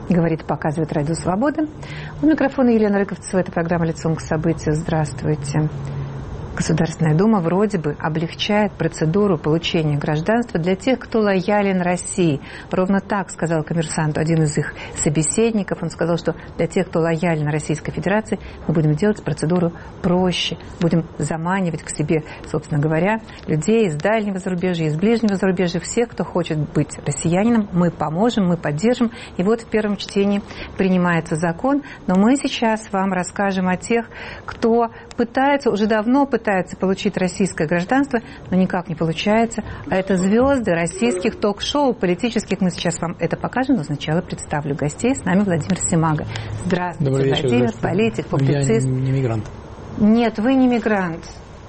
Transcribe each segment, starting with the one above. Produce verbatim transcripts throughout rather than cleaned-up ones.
говорит, показывает Радио Свобода. У микрофона Елена Рыковцева. Это программа «Лицом к событию». Здравствуйте. Государственная Дума вроде бы облегчает процедуру получения гражданства для тех, кто лоялен России. Ровно так сказал «Коммерсанту» один из их собеседников. Он сказал, что для тех, кто лоялен Российской Федерации, мы будем делать процедуру проще. Будем заманивать к себе, собственно говоря, людей из дальнего зарубежья, из ближнего зарубежья. Всех, кто хочет быть россиянином, мы поможем, мы поддержим. И вот в первом чтении принимается закон. Но мы сейчас вам расскажем о тех, кто пытается, уже давно пытается получить российское гражданство, но никак не получается. А это звезды российских ток-шоу политических. Мы сейчас вам это покажем, но сначала представлю гостей. С нами Владимир Симага. Здравствуйте, вечер, Владимир, здравствуйте. Политик, публицист. Я не мигрант. Нет, вы не мигрант.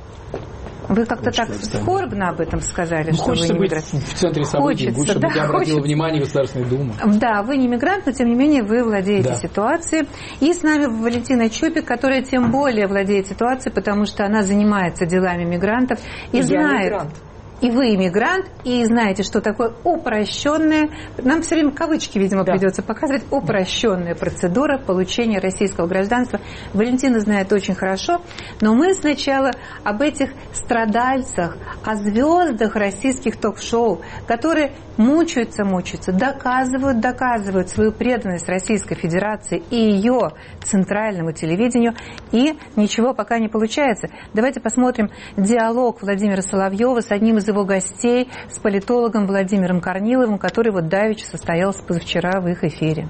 Вы как-то так скорбно об этом сказали, ну, что вы не мигрант. В центре событий, хочется, лучше, да, чтобы я обратила хочется. внимание Государственной Думы. Да, вы не мигрант, но тем не менее вы владеете да. ситуацией. И с нами Валентина Чупик, которая тем более владеет ситуацией, потому что она занимается делами мигрантов и я знает. Мигрант. И вы иммигрант, и знаете, что такое упрощенная, нам все время кавычки, видимо, да. придется показывать, упрощенная процедура получения российского гражданства. Валентина знает очень хорошо, но мы сначала об этих страдальцах, о звездах российских ток-шоу, которые мучаются, мучаются, доказывают, доказывают свою преданность Российской Федерации и ее центральному телевидению, и ничего пока не получается. Давайте посмотрим диалог Владимира Соловьева с одним из его гостей, с политологом Владимиром Корниловым, который вот давеча состоялся позавчера в их эфире.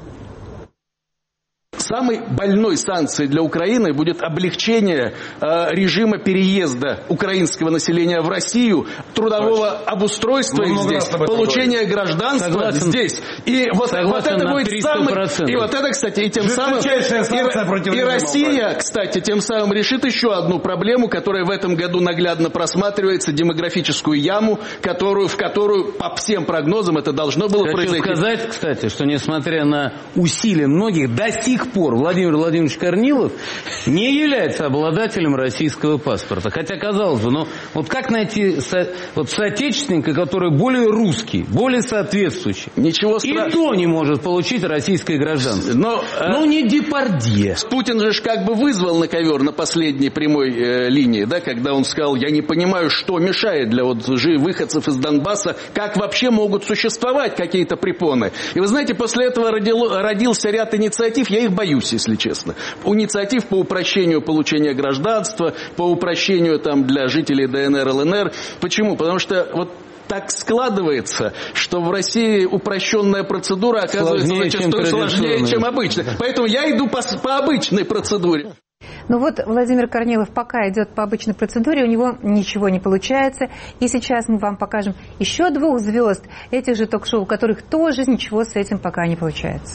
Самой больной санкцией для Украины будет облегчение э, режима переезда украинского населения в Россию, трудового Точно. обустройства их здесь, получения гражданства Согласен. здесь. И вот, вот это будет самый... И вот это, кстати, и тем самым... И, и Россия, кстати, тем самым решит еще одну проблему, которая в этом году наглядно просматривается, демографическую яму, которую, в которую, по всем прогнозам, это должно было Хочу произойти. Хочу сказать, кстати, что несмотря на усилия многих, до сих пор Владимир Владимирович Корнилов не является обладателем российского паспорта. Хотя, казалось бы, но вот как найти со, вот соотечественника, который более русский, более соответствующий? Ничего страшного. И то не может получить российское гражданство. Но, ну, не Депардье. Путин же как бы вызвал на ковер на последней прямой э, линии, да, когда он сказал, я не понимаю, что мешает для вот выходцев из Донбасса, как вообще могут существовать какие-то препоны. И вы знаете, после этого родил, родился ряд инициатив, я их боюсь, если честно. Инициатив по упрощению получения гражданства, по упрощению там для жителей ДНР, ЛНР. Почему? Потому что вот так складывается, что в России упрощенная процедура оказывается сложнее, зачастую чем сложнее, чем обычно. Поэтому я иду по, по обычной процедуре. Ну вот Владимир Корнилов пока идет по обычной процедуре, у него ничего не получается. И сейчас мы вам покажем еще двух звезд этих же ток-шоу, у которых тоже ничего с этим пока не получается.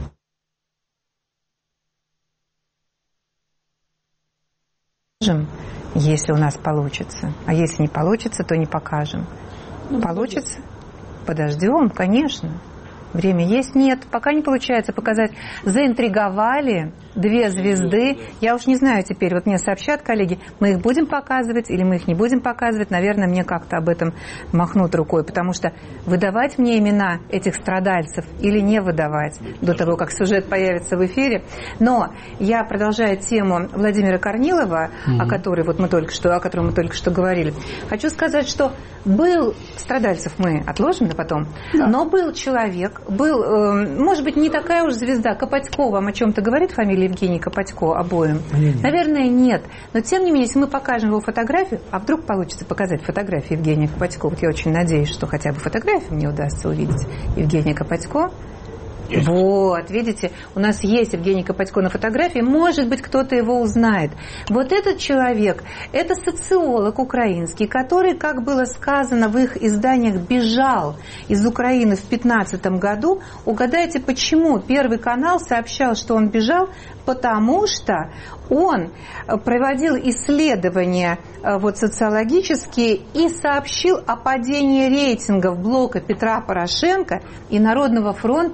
Если у нас получится. А если не получится, то не покажем. Ну, получится? Подождем, конечно. Время есть? Нет. Пока не получается показать. Заинтриговали две звезды. Я уж не знаю теперь, вот мне сообщат коллеги, мы их будем показывать или мы их не будем показывать. Наверное, мне как-то об этом махнут рукой, потому что выдавать мне имена этих страдальцев или не выдавать до того, как сюжет появится в эфире. Но я продолжаю тему Владимира Корнилова, mm-hmm. о которой вот мы только что, о котором мы только что говорили. Хочу сказать, что был страдальцев, мы отложим на потом, да. но был человек, был, э, может быть, не такая уж звезда. Копатько вам о чем-то говорит фамилия Евгений Копатько обоим? Нет. Наверное, нет. Но, тем не менее, если мы покажем его фотографию, а вдруг получится показать фотографию Евгения Копатько, вот я очень надеюсь, что хотя бы фотографию мне удастся увидеть Евгения Копатько. Есть. Вот, видите, у нас есть Евгений Копатько на фотографии, может быть, кто-то его узнает. Вот этот человек, это социолог украинский, который, как было сказано в их изданиях, бежал из Украины в пятнадцатом году. Угадайте, почему? Первый канал сообщал, что он бежал, потому что он проводил исследования вот, социологические и сообщил о падении рейтингов блока Петра Порошенко и Народного фронта Арсения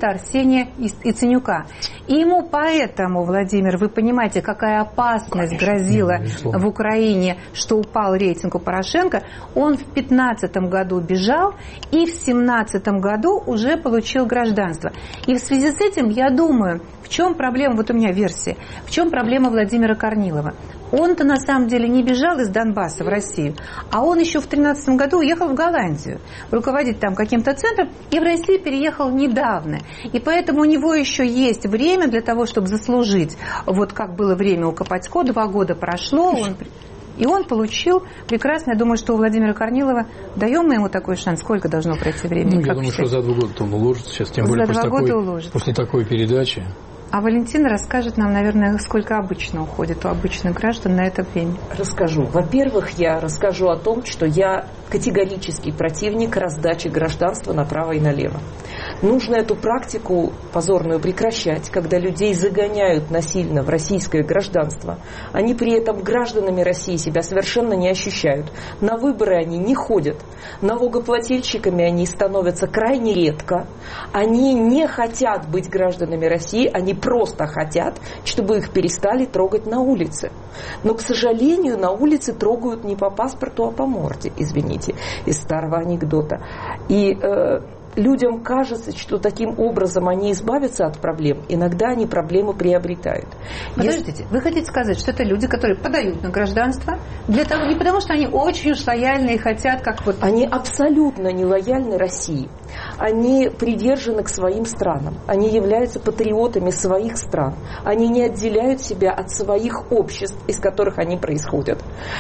поколения Яценюка. И ему поэтому, Владимир, вы понимаете, какая опасность Конечно, грозила в Украине, что упал рейтинг у Порошенко. Он в пятнадцатом году бежал и в семнадцатом году уже получил гражданство. И в связи с этим, я думаю, в чем проблема, вот у меня версия, в чем проблема Владимира Корнилова? Он-то на самом деле не бежал из Донбасса в Россию, а он еще в тринадцатом году уехал в Голландию, руководить там каким-то центром, и в Россию переехал недавно. И поэтому у него еще есть время для того, чтобы заслужить, вот как было время у Копатько, два года прошло, он... и он получил прекрасно. Я думаю, что у Владимира Корнилова, даем мы ему такой шанс, сколько должно пройти времени? Ну, я думаю, что за два года он уложится сейчас, тем более после такой, после такой передачи. А Валентина расскажет нам, наверное, сколько обычно уходит у обычных граждан на это время. Расскажу. Во-первых, я расскажу о том, что я категорический противник раздачи гражданства направо и налево. Нужно эту практику позорную прекращать, когда людей загоняют насильно в российское гражданство. Они при этом гражданами России себя совершенно не ощущают. На выборы они не ходят. Налогоплательщиками они становятся крайне редко. Они не хотят быть гражданами России, они просто хотят, чтобы их перестали трогать на улице. Но, к сожалению, на улице трогают не по паспорту, а по морде, извините, из старого анекдота. И э, людям кажется, что таким образом они избавятся от проблем. Иногда они проблемы приобретают. Подождите, Если... вы хотите сказать, что это люди, которые подают на гражданство, для того, не потому что они очень уж лояльны и хотят, как вот... Они абсолютно не лояльны России. Они привержены к своим странам. Они являются патриотами своих стран. Они не отделяют себя от своих обществ, из которых они происходят.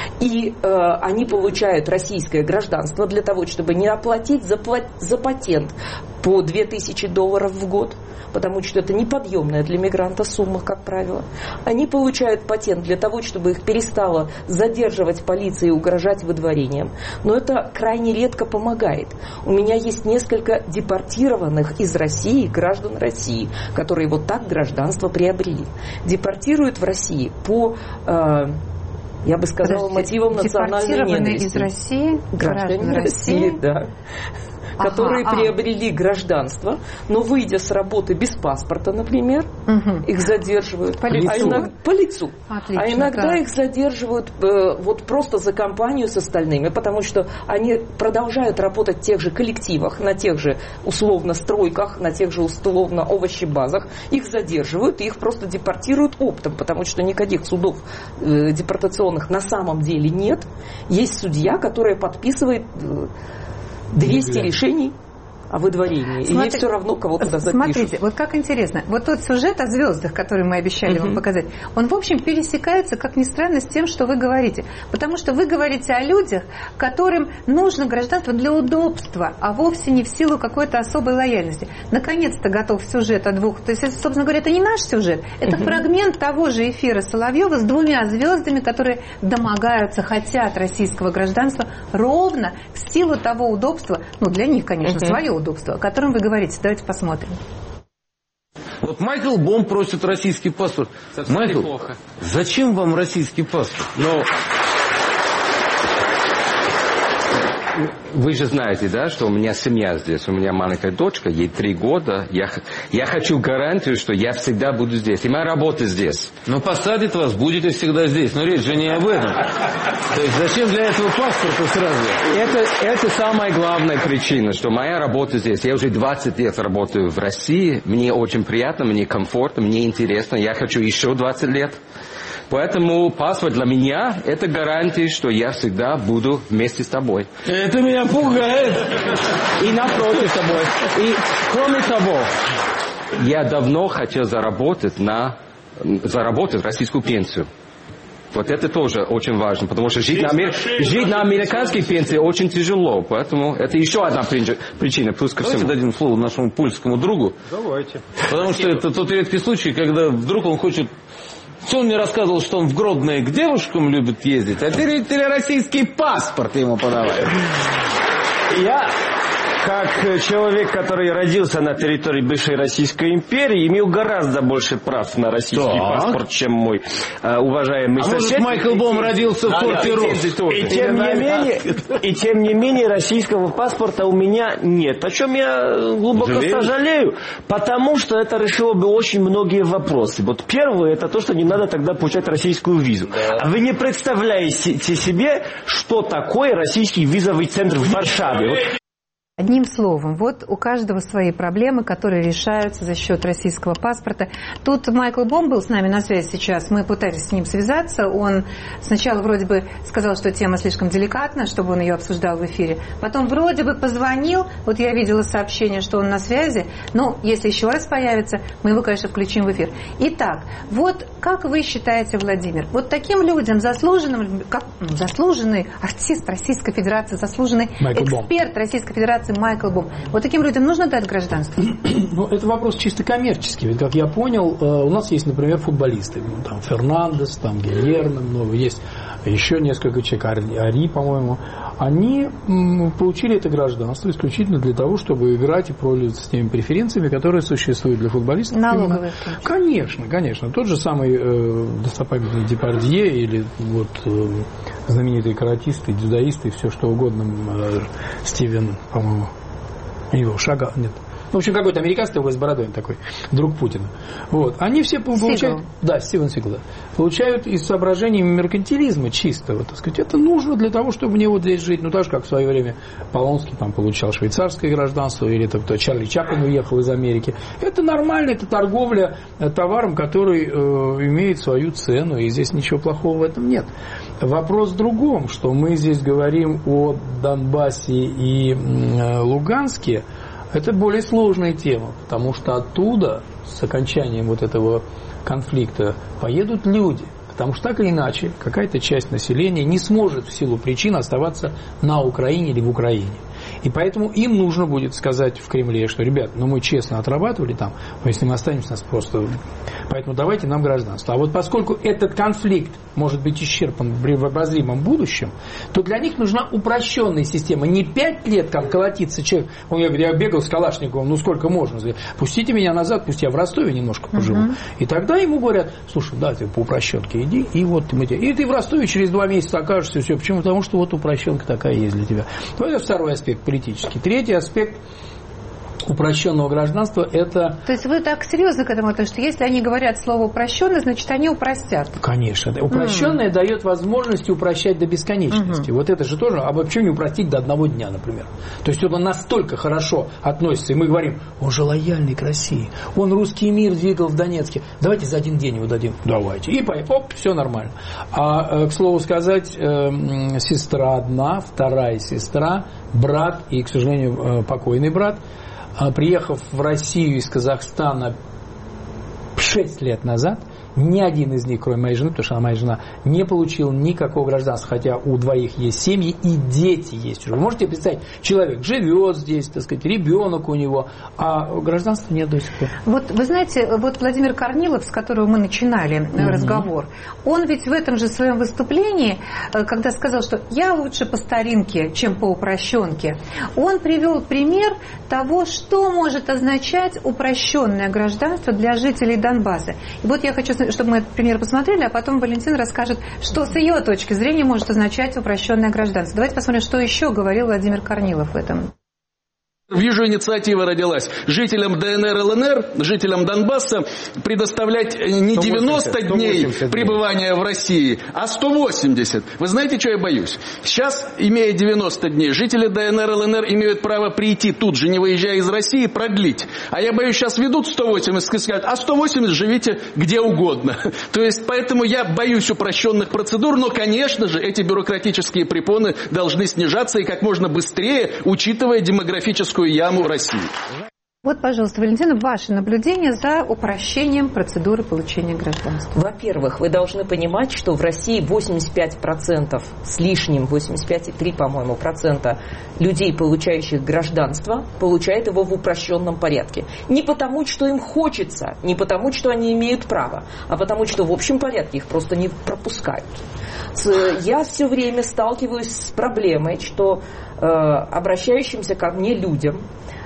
И э, они получают российское гражданство для того, чтобы не оплатить за, за патент по две тысячи долларов в год, потому что это неподъемная для мигранта сумма, как правило. Они получают патент для того, чтобы их перестала задерживать полиция и угрожать выдворением. Но это крайне редко помогает. У меня есть несколько депортированных из России граждан России, которые вот так гражданство приобрели. Депортируют в России по... Э, я бы сказала, Подождите, мотивам национальной ненависти. Из России? Граждане России, России, да. Которые ага, приобрели а. гражданство, но выйдя с работы без паспорта, например, угу. их задерживают. По лицу. А иногда, по лицу. Отлично, а иногда да. их задерживают э, вот просто за компанию с остальными, потому что они продолжают работать в тех же коллективах, на тех же условно стройках, на тех же условно овощебазах. Их задерживают и их просто депортируют оптом, потому что никаких судов э, депортационных на самом деле нет. Есть судья, который подписывает... Э, двести решений о выдворении. Смотри, и ей все равно, кого туда запишут. Смотрите, вот как интересно. Вот тот сюжет о звездах, который мы обещали uh-huh. вам показать, он, в общем, пересекается, как ни странно, с тем, что вы говорите. Потому что вы говорите о людях, которым нужно гражданство для удобства, а вовсе не в силу какой-то особой лояльности. Наконец-то готов сюжет о двух... То есть, собственно говоря, это не наш сюжет. Это uh-huh. фрагмент того же эфира Соловьева с двумя звездами, которые домогаются, хотят российского гражданства ровно в силу того удобства, ну, для них, конечно, uh-huh. свое удобство, о котором вы говорите. Давайте посмотрим. Вот Майкл Бом просит российский паспорт. Совсем Майкл, неплохо. Зачем вам российский паспорт? Ну, вы же знаете, да, что у меня семья здесь, у меня маленькая дочка, ей три года. Я, я хочу гарантию, что я всегда буду здесь. И моя работа здесь. Ну, посадит вас, будете всегда здесь. Но речь же не об этом. То есть зачем для этого паспорта сразу? Это, это самая главная причина, что моя работа здесь. Я уже двадцать лет работаю в России. Мне очень приятно, мне комфортно, мне интересно. Я хочу еще двадцать лет. Поэтому паспорт для меня – это гарантия, что я всегда буду вместе с тобой. Это меня пугает. И напротив тобой. И кроме того, я давно хотел заработать на заработать российскую пенсию. Вот это тоже очень важно, потому что жить на, амер... жить на американской пенсии очень тяжело. Поэтому это еще одна причина. Плюс ко всему. Давайте дадим слово нашему польскому другу. Давайте. Потому что это тот редкий случай, когда вдруг он хочет... Все он мне рассказывал, что он в Гродно к девушкам любит ездить, а теперь российский паспорт ему подавают. Я, как человек, который родился на территории бывшей Российской империи, имел гораздо больше прав на российский так. паспорт, чем мой э, уважаемый а сосед. А может, Майкл Бом родился в форте Росс? И тем не менее, и тем не менее, российского паспорта у меня нет. О чем я глубоко Жалею? сожалею, потому что это решило бы очень многие вопросы. Вот первое, это то, что не надо тогда получать российскую визу. Да. А вы не представляете себе, что такое российский визовый центр в Варшаве. Вот. Одним словом, вот у каждого свои проблемы, которые решаются за счет российского паспорта. Тут Майкл Бом был с нами на связи сейчас, мы пытались с ним связаться. Он сначала вроде бы сказал, что тема слишком деликатна, чтобы он ее обсуждал в эфире. Потом вроде бы позвонил, вот я видела сообщение, что он на связи. Но если еще раз появится, мы его, конечно, включим в эфир. Итак, вот как вы считаете, Владимир, вот таким людям, заслуженным, как, ну, заслуженный артист Российской Федерации, заслуженный Майкл эксперт Бом. Российской Федерации Майкл Бом. Вот таким людям нужно дать гражданство? Ну, это вопрос чисто коммерческий. Ведь, как я понял, у нас есть, например, футболисты. Ну, там Фернандес, там Гильермо, много. Есть еще несколько человек, Ари, по-моему. Они получили это гражданство исключительно для того, чтобы играть и пользоваться с теми преференциями, которые существуют для футболистов. Налоговые. Конечно, конечно. Тот же самый э, достопамятный Депардье или вот э, знаменитые каратисты, дзюдоисты, все что угодно, э, Стивен, по-моему, его Шага, нет. В общем, какой-то американский такой с бородой такой, друг Путина. Вот. Они все получают... Сигл. Да, Стивен Сигл, да. Получают из соображений меркантилизма чистого, так сказать. Это нужно для того, чтобы мне вот здесь жить. Ну, так же, как в свое время Полонский там получал швейцарское гражданство, или там, Чарли Чаплин уехал из Америки. Это нормально, это торговля товаром, который э, имеет свою цену, и здесь ничего плохого в этом нет. Вопрос в другом, что мы здесь говорим о Донбассе и э, Луганске. Это более сложная тема, потому что оттуда, с окончанием вот этого конфликта, поедут люди. Потому что так или иначе, какая-то часть населения не сможет в силу причин оставаться на Украине или в Украине. И поэтому им нужно будет сказать в Кремле, что, ребят, ну мы честно отрабатывали там, но если мы останемся, нас просто... Поэтому давайте нам гражданство. А вот поскольку этот конфликт может быть исчерпан в обозримом будущем, то для них нужна упрощенная система. Не пять лет, как колотится человек. Он говорит, я бегал с Калашниковым, ну сколько можно? Пустите меня назад, пусть я в Ростове немножко поживу. Uh-huh. И тогда ему говорят, слушай, да, ты по упрощенке иди, и вот мы тебе... И ты в Ростове через два месяца окажешься, все. Почему? Потому что вот упрощенка такая есть для тебя. Вот это второй аспект политический. Третий аспект упрощенного гражданства – это... То есть вы так серьезно к этому относитесь, что если они говорят слово «упрощенное», значит, они упростят? Конечно. Упрощенное mm. дает возможность упрощать до бесконечности. Mm-hmm. Вот это же тоже, а вообще не упростить до одного дня, например. То есть он настолько хорошо относится, и мы говорим, он же лояльный к России, он русский мир двигал в Донецке, давайте за один день его дадим. Давайте. И оп, все нормально. А, к слову сказать, сестра одна, вторая сестра, брат и, к сожалению, покойный брат, приехав в Россию из Казахстана шесть лет назад, ни один из них, кроме моей жены, потому что она моя жена, не получил никакого гражданства, хотя у двоих есть семьи и дети есть. Вы можете представить, человек живет здесь, так сказать, ребенок у него, а гражданства нет до сих пор. Вот вы знаете, вот Владимир Корнилов, с которого мы начинали mm-hmm. разговор, он ведь в этом же своем выступлении, когда сказал, что я лучше по старинке, чем по упрощенке, он привел пример того, что может означать упрощенное гражданство для жителей Донбасса. И вот я хочу, чтобы мы этот пример посмотрели, а потом Валентина расскажет, что с ее точки зрения может означать упрощенное гражданство. Давайте посмотрим, что еще говорил Владимир Корнилов в этом. Вижу, инициатива родилась. Жителям ДНР, ЛНР, жителям Донбасса предоставлять не девяносто дней пребывания в России, а сто восемьдесят. Вы знаете, что я боюсь? Сейчас, имея девяносто дней, жители ДНР, ЛНР имеют право прийти тут же, не выезжая из России, продлить. А я боюсь, сейчас ведут сто восемьдесят и скажут, а сто восемьдесят живите где угодно. То есть, поэтому я боюсь упрощенных процедур, но, конечно же, эти бюрократические препоны должны снижаться и как можно быстрее, учитывая демографическую яму России. Вот, пожалуйста, Валентина, ваши наблюдения за упрощением процедуры получения гражданства. Во-первых, вы должны понимать, что в России восемьдесят пять процентов с лишним, восемьдесят пять целых три десятых, по-моему, процента людей, получающих гражданство, получают его в упрощенном порядке. Не потому, что им хочется, не потому, что они имеют право, а потому, что в общем порядке их просто не пропускают. Я все время сталкиваюсь с проблемой, что э, обращающимся ко мне людям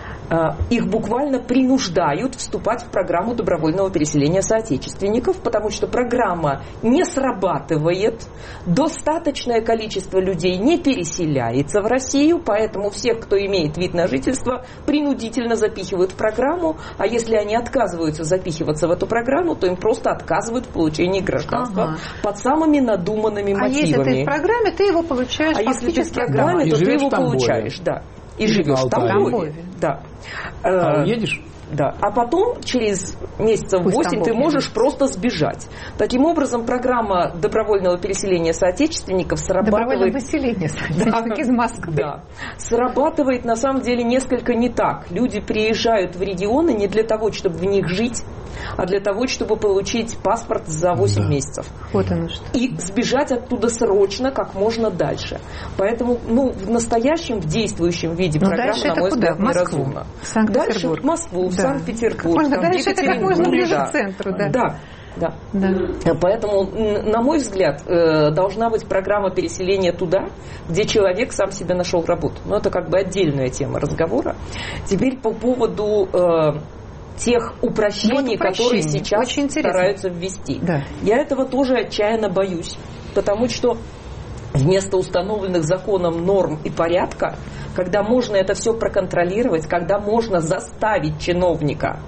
их буквально принуждают вступать в программу добровольного переселения соотечественников, потому что программа не срабатывает, достаточное количество людей не переселяется в Россию, поэтому всех, кто имеет вид на жительство, принудительно запихивают в программу, а если они отказываются запихиваться в эту программу, то им просто отказывают в получении гражданства ага. под самыми надуманными а мотивами. А если ты в программе, ты его получаешь а фактически. А если ты в программе, да, то ты его получаешь, да. И, и живешь в Тамбове. Да. А уедешь? Да. А потом, через месяцев восемь, ты можешь едет. просто сбежать. Таким образом, программа добровольного переселения соотечественников срабатывает... Добровольного выселения соотечественников из Москвы. Да. Срабатывает, на самом деле, несколько не так. Люди приезжают в регионы не для того, чтобы в них жить, а для того, чтобы получить паспорт за восемь да. месяцев. Вот оно что. И сбежать оттуда срочно, как можно дальше. Поэтому, ну, в настоящем, в действующем виде Но программа, на мой взгляд, неразумна. Дальше в Москву, в да. Санкт-Петербург. Можно дальше, это как можно ближе да. к центру. Да. Да. Да. Да. Поэтому, на мой взгляд, должна быть программа переселения туда, где человек сам себе нашел работу. Но это как бы отдельная тема разговора. Теперь по поводу э, тех упрощений, вот которые сейчас стараются ввести. Да. Я этого тоже отчаянно боюсь. Потому что вместо установленных законом норм и порядка, когда можно это все проконтролировать, когда можно заставить чиновника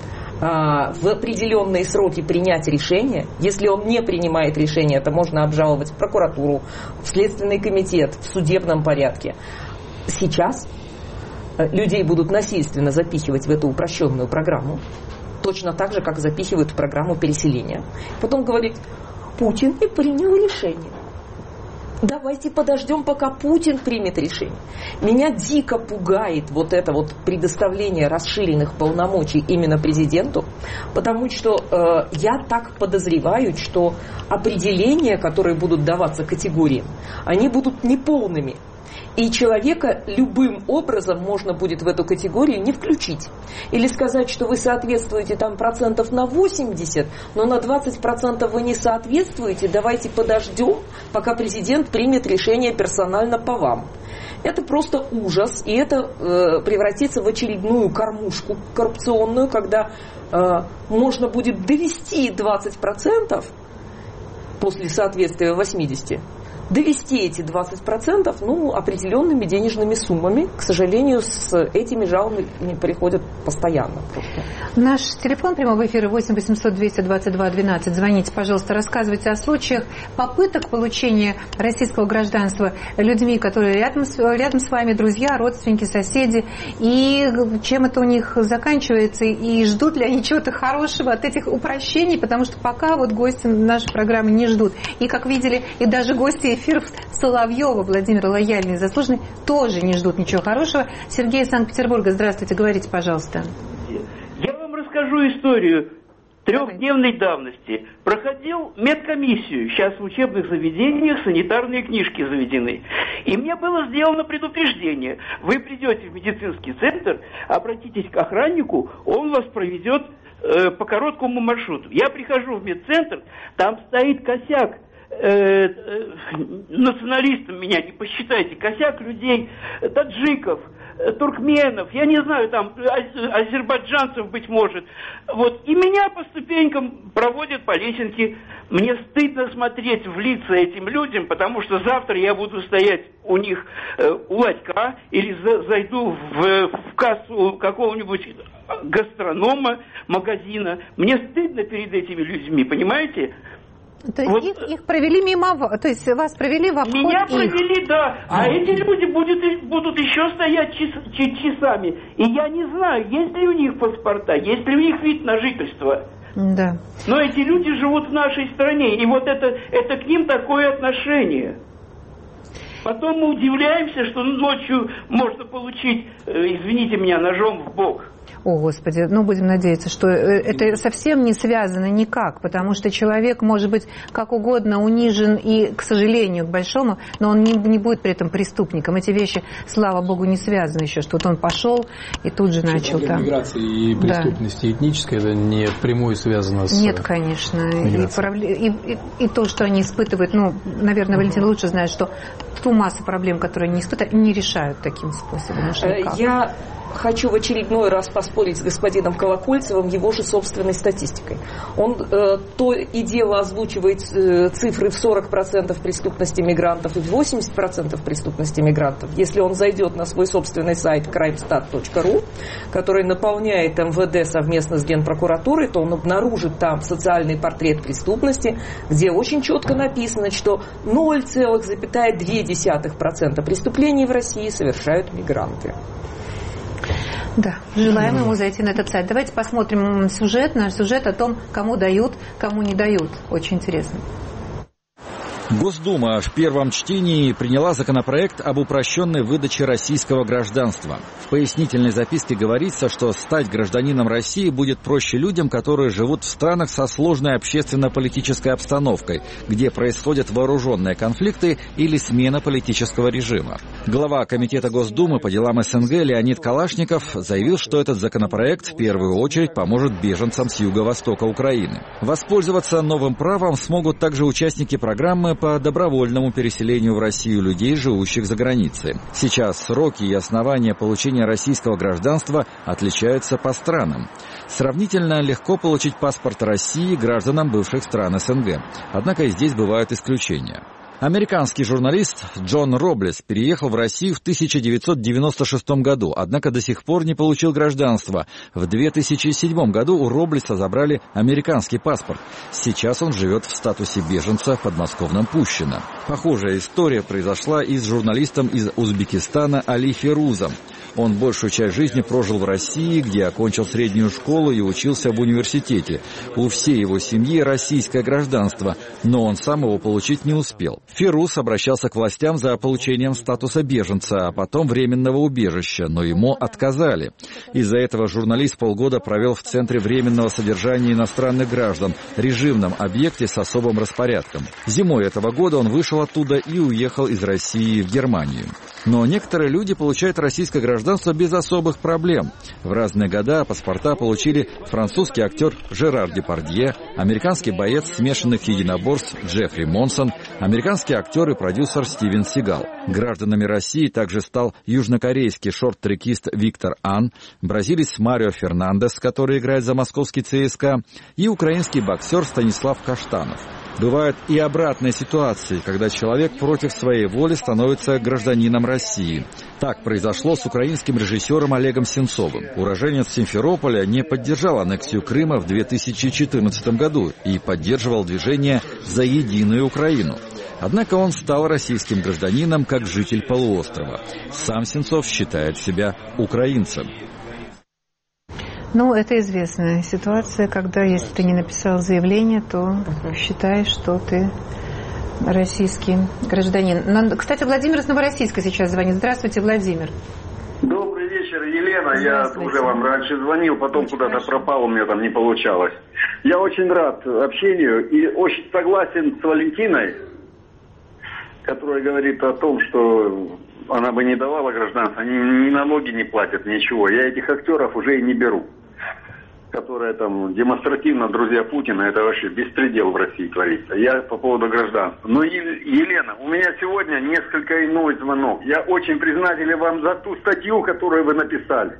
а, в определенные сроки принять решение, если он не принимает решение, это можно обжаловать в прокуратуру, в Следственный комитет, в судебном порядке. Сейчас людей будут насильственно запихивать в эту упрощенную программу, точно так же, как запихивают в программу переселения. Потом говорить, Путин и принял решение. Давайте подождем, пока Путин примет решение. Меня дико пугает вот это вот предоставление расширенных полномочий именно президенту, потому что э, я так подозреваю, что определения, которые будут даваться категориям, они будут неполными. И человека любым образом можно будет в эту категорию не включить. Или сказать, что вы соответствуете там процентов на восемьдесят, но на двадцать процентов вы не соответствуете, давайте подождем, пока президент примет решение персонально по вам. Это просто ужас, и это э, превратится в очередную кормушку коррупционную, когда э, можно будет довести двадцать процентов после соответствия восемьдесят процентов, довести эти двадцать процентов ну, определенными денежными суммами. К сожалению, с этими жалобами приходят постоянно. Просто. Наш телефон прямого эфира восемь восемьсот двести двадцать два двенадцать. Звоните, пожалуйста, рассказывайте о случаях попыток получения российского гражданства людьми, которые рядом с, рядом с вами, друзья, родственники, соседи, и чем это у них заканчивается, и ждут ли они чего-то хорошего от этих упрощений, потому что пока вот гости нашей программы не ждут. И, как видели, и даже гости эфиров Соловьева, Владимир Лояльный, заслуженный, тоже не ждут ничего хорошего. Сергей из Санкт-Петербурга, здравствуйте, говорите, пожалуйста. Я вам расскажу историю трехдневной давности. Проходил медкомиссию, сейчас в учебных заведениях санитарные книжки заведены. И мне было сделано предупреждение. Вы придете в медицинский центр, обратитесь к охраннику, он вас проведет э, по короткому маршруту. Я прихожу в медцентр, там стоит косяк. Э, э, националистам меня не посчитайте, косяк людей, таджиков, э, туркменов, я не знаю, там азербайджанцев, быть может. Вот. И меня по ступенькам проводят по лесенке. Мне стыдно смотреть в лица этим людям, потому что завтра я буду стоять у них э, у ларька или за, зайду в, в кассу какого-нибудь гастронома, магазина. Мне стыдно перед этими людьми, понимаете? То есть вот. их, их провели мимо, то есть вас провели в обход Меня их. провели, да. А mm. эти люди будут, будут еще стоять час, часами. И я не знаю, есть ли у них паспорта, есть ли у них вид на жительство. Да. Но эти люди живут в нашей стране. И вот это, это к ним такое отношение. Потом мы удивляемся, что ночью можно получить, извините меня, ножом в бок. О, Господи, ну будем надеяться, что это совсем не связано никак, потому что человек может быть как угодно унижен и, к сожалению, к большому, но он не, не будет при этом преступником. Эти вещи, слава Богу, не связаны еще, что вот он пошел и тут же начал там. Миграции и преступности да. этнической, это не впрямую связано с Нет, конечно. И, и, и, и то, что они испытывают, ну, наверное, Валентин лучше знает, что ту массу проблем, которые они испытывают, не решают таким способом. Я хочу в очередной раз поспорить с господином Колокольцевым его же собственной статистикой. Он э, то и дело озвучивает э, цифры в сорок процентов преступности мигрантов и в восемьдесят процентов преступности мигрантов. Если он зайдет на свой собственный сайт краймстат точка ру, который наполняет эм вэ дэ совместно с Генпрокуратурой, то он обнаружит там социальный портрет преступности, где очень четко написано, что ноль целых две десятых процента преступлений в России совершают мигранты. Да, желаем ему зайти на этот сайт. Давайте посмотрим сюжет, наш сюжет о том, кому дают, кому не дают. Очень интересно. Госдума в первом чтении приняла законопроект об упрощенной выдаче российского гражданства. В пояснительной записке говорится, что стать гражданином России будет проще людям, которые живут в странах со сложной общественно-политической обстановкой, где происходят вооруженные конфликты или смена политического режима. Глава Комитета Госдумы по делам эс эн гэ Леонид Калашников заявил, что этот законопроект в первую очередь поможет беженцам с юго-востока Украины. Воспользоваться новым правом смогут также участники программы по добровольному переселению в Россию людей, живущих за границей. Сейчас сроки и основания получения российского гражданства отличаются по странам. Сравнительно легко получить паспорт России гражданам бывших стран эс эн гэ. Однако и здесь бывают исключения. Американский журналист Джон Роблес переехал в Россию в тысяча девятьсот девяносто шестом году, однако до сих пор не получил гражданства. В две тысячи седьмом году у Роблеса забрали американский паспорт. Сейчас он живет в статусе беженца в подмосковном Пущино. Похожая история произошла и с журналистом из Узбекистана Али Ферузом. Он большую часть жизни прожил в России, где окончил среднюю школу и учился в университете. У всей его семьи российское гражданство, но он сам его получить не успел. Феруз обращался к властям за получением статуса беженца, а потом временного убежища, но ему отказали. Из-за этого журналист полгода провел в Центре временного содержания иностранных граждан, режимном объекте с особым распорядком. Зимой этого года он вышел оттуда и уехал из России в Германию. Но некоторые люди получают российское гражданство без особых проблем. В разные года паспорта получили французский актер Жерар Депардье, американский боец смешанных единоборств Джеффри Монсон, американский актер и продюсер Стивен Сигал. Гражданами России также стал южнокорейский шорт-трекист Виктор Ан, бразилец Марио Фернандес, который играет за московский цэ эс ка, и украинский боксер Станислав Каштанов. Бывают и обратные ситуации, когда человек против своей воли становится гражданином России. Так произошло с украинским режиссером Олегом Сенцовым. Уроженец Симферополя не поддержал аннексию Крыма в две тысячи четырнадцатом году и поддерживал движение «За единую Украину». Однако он стал российским гражданином как житель полуострова. Сам Сенцов считает себя украинцем. Ну, это известная ситуация, когда если ты не написал заявление, то считаешь, что ты российский гражданин. Но, кстати, Владимир из Новороссийска сейчас звонит. Здравствуйте, Владимир. Добрый вечер, Елена. Я уже вам раньше звонил, потом очень куда-то хорошо. пропал, у меня там не получалось. Я очень рад общению и очень согласен с Валентиной, которая говорит о том, что она бы не давала гражданство, они ни налоги не платят, ничего. Я этих актеров уже и не беру, которые там демонстративно друзья Путина, это вообще беспредел в России творится. Я по поводу гражданства. Но, Елена, у меня сегодня несколько иной звонок. Я очень признателен вам за ту статью, которую вы написали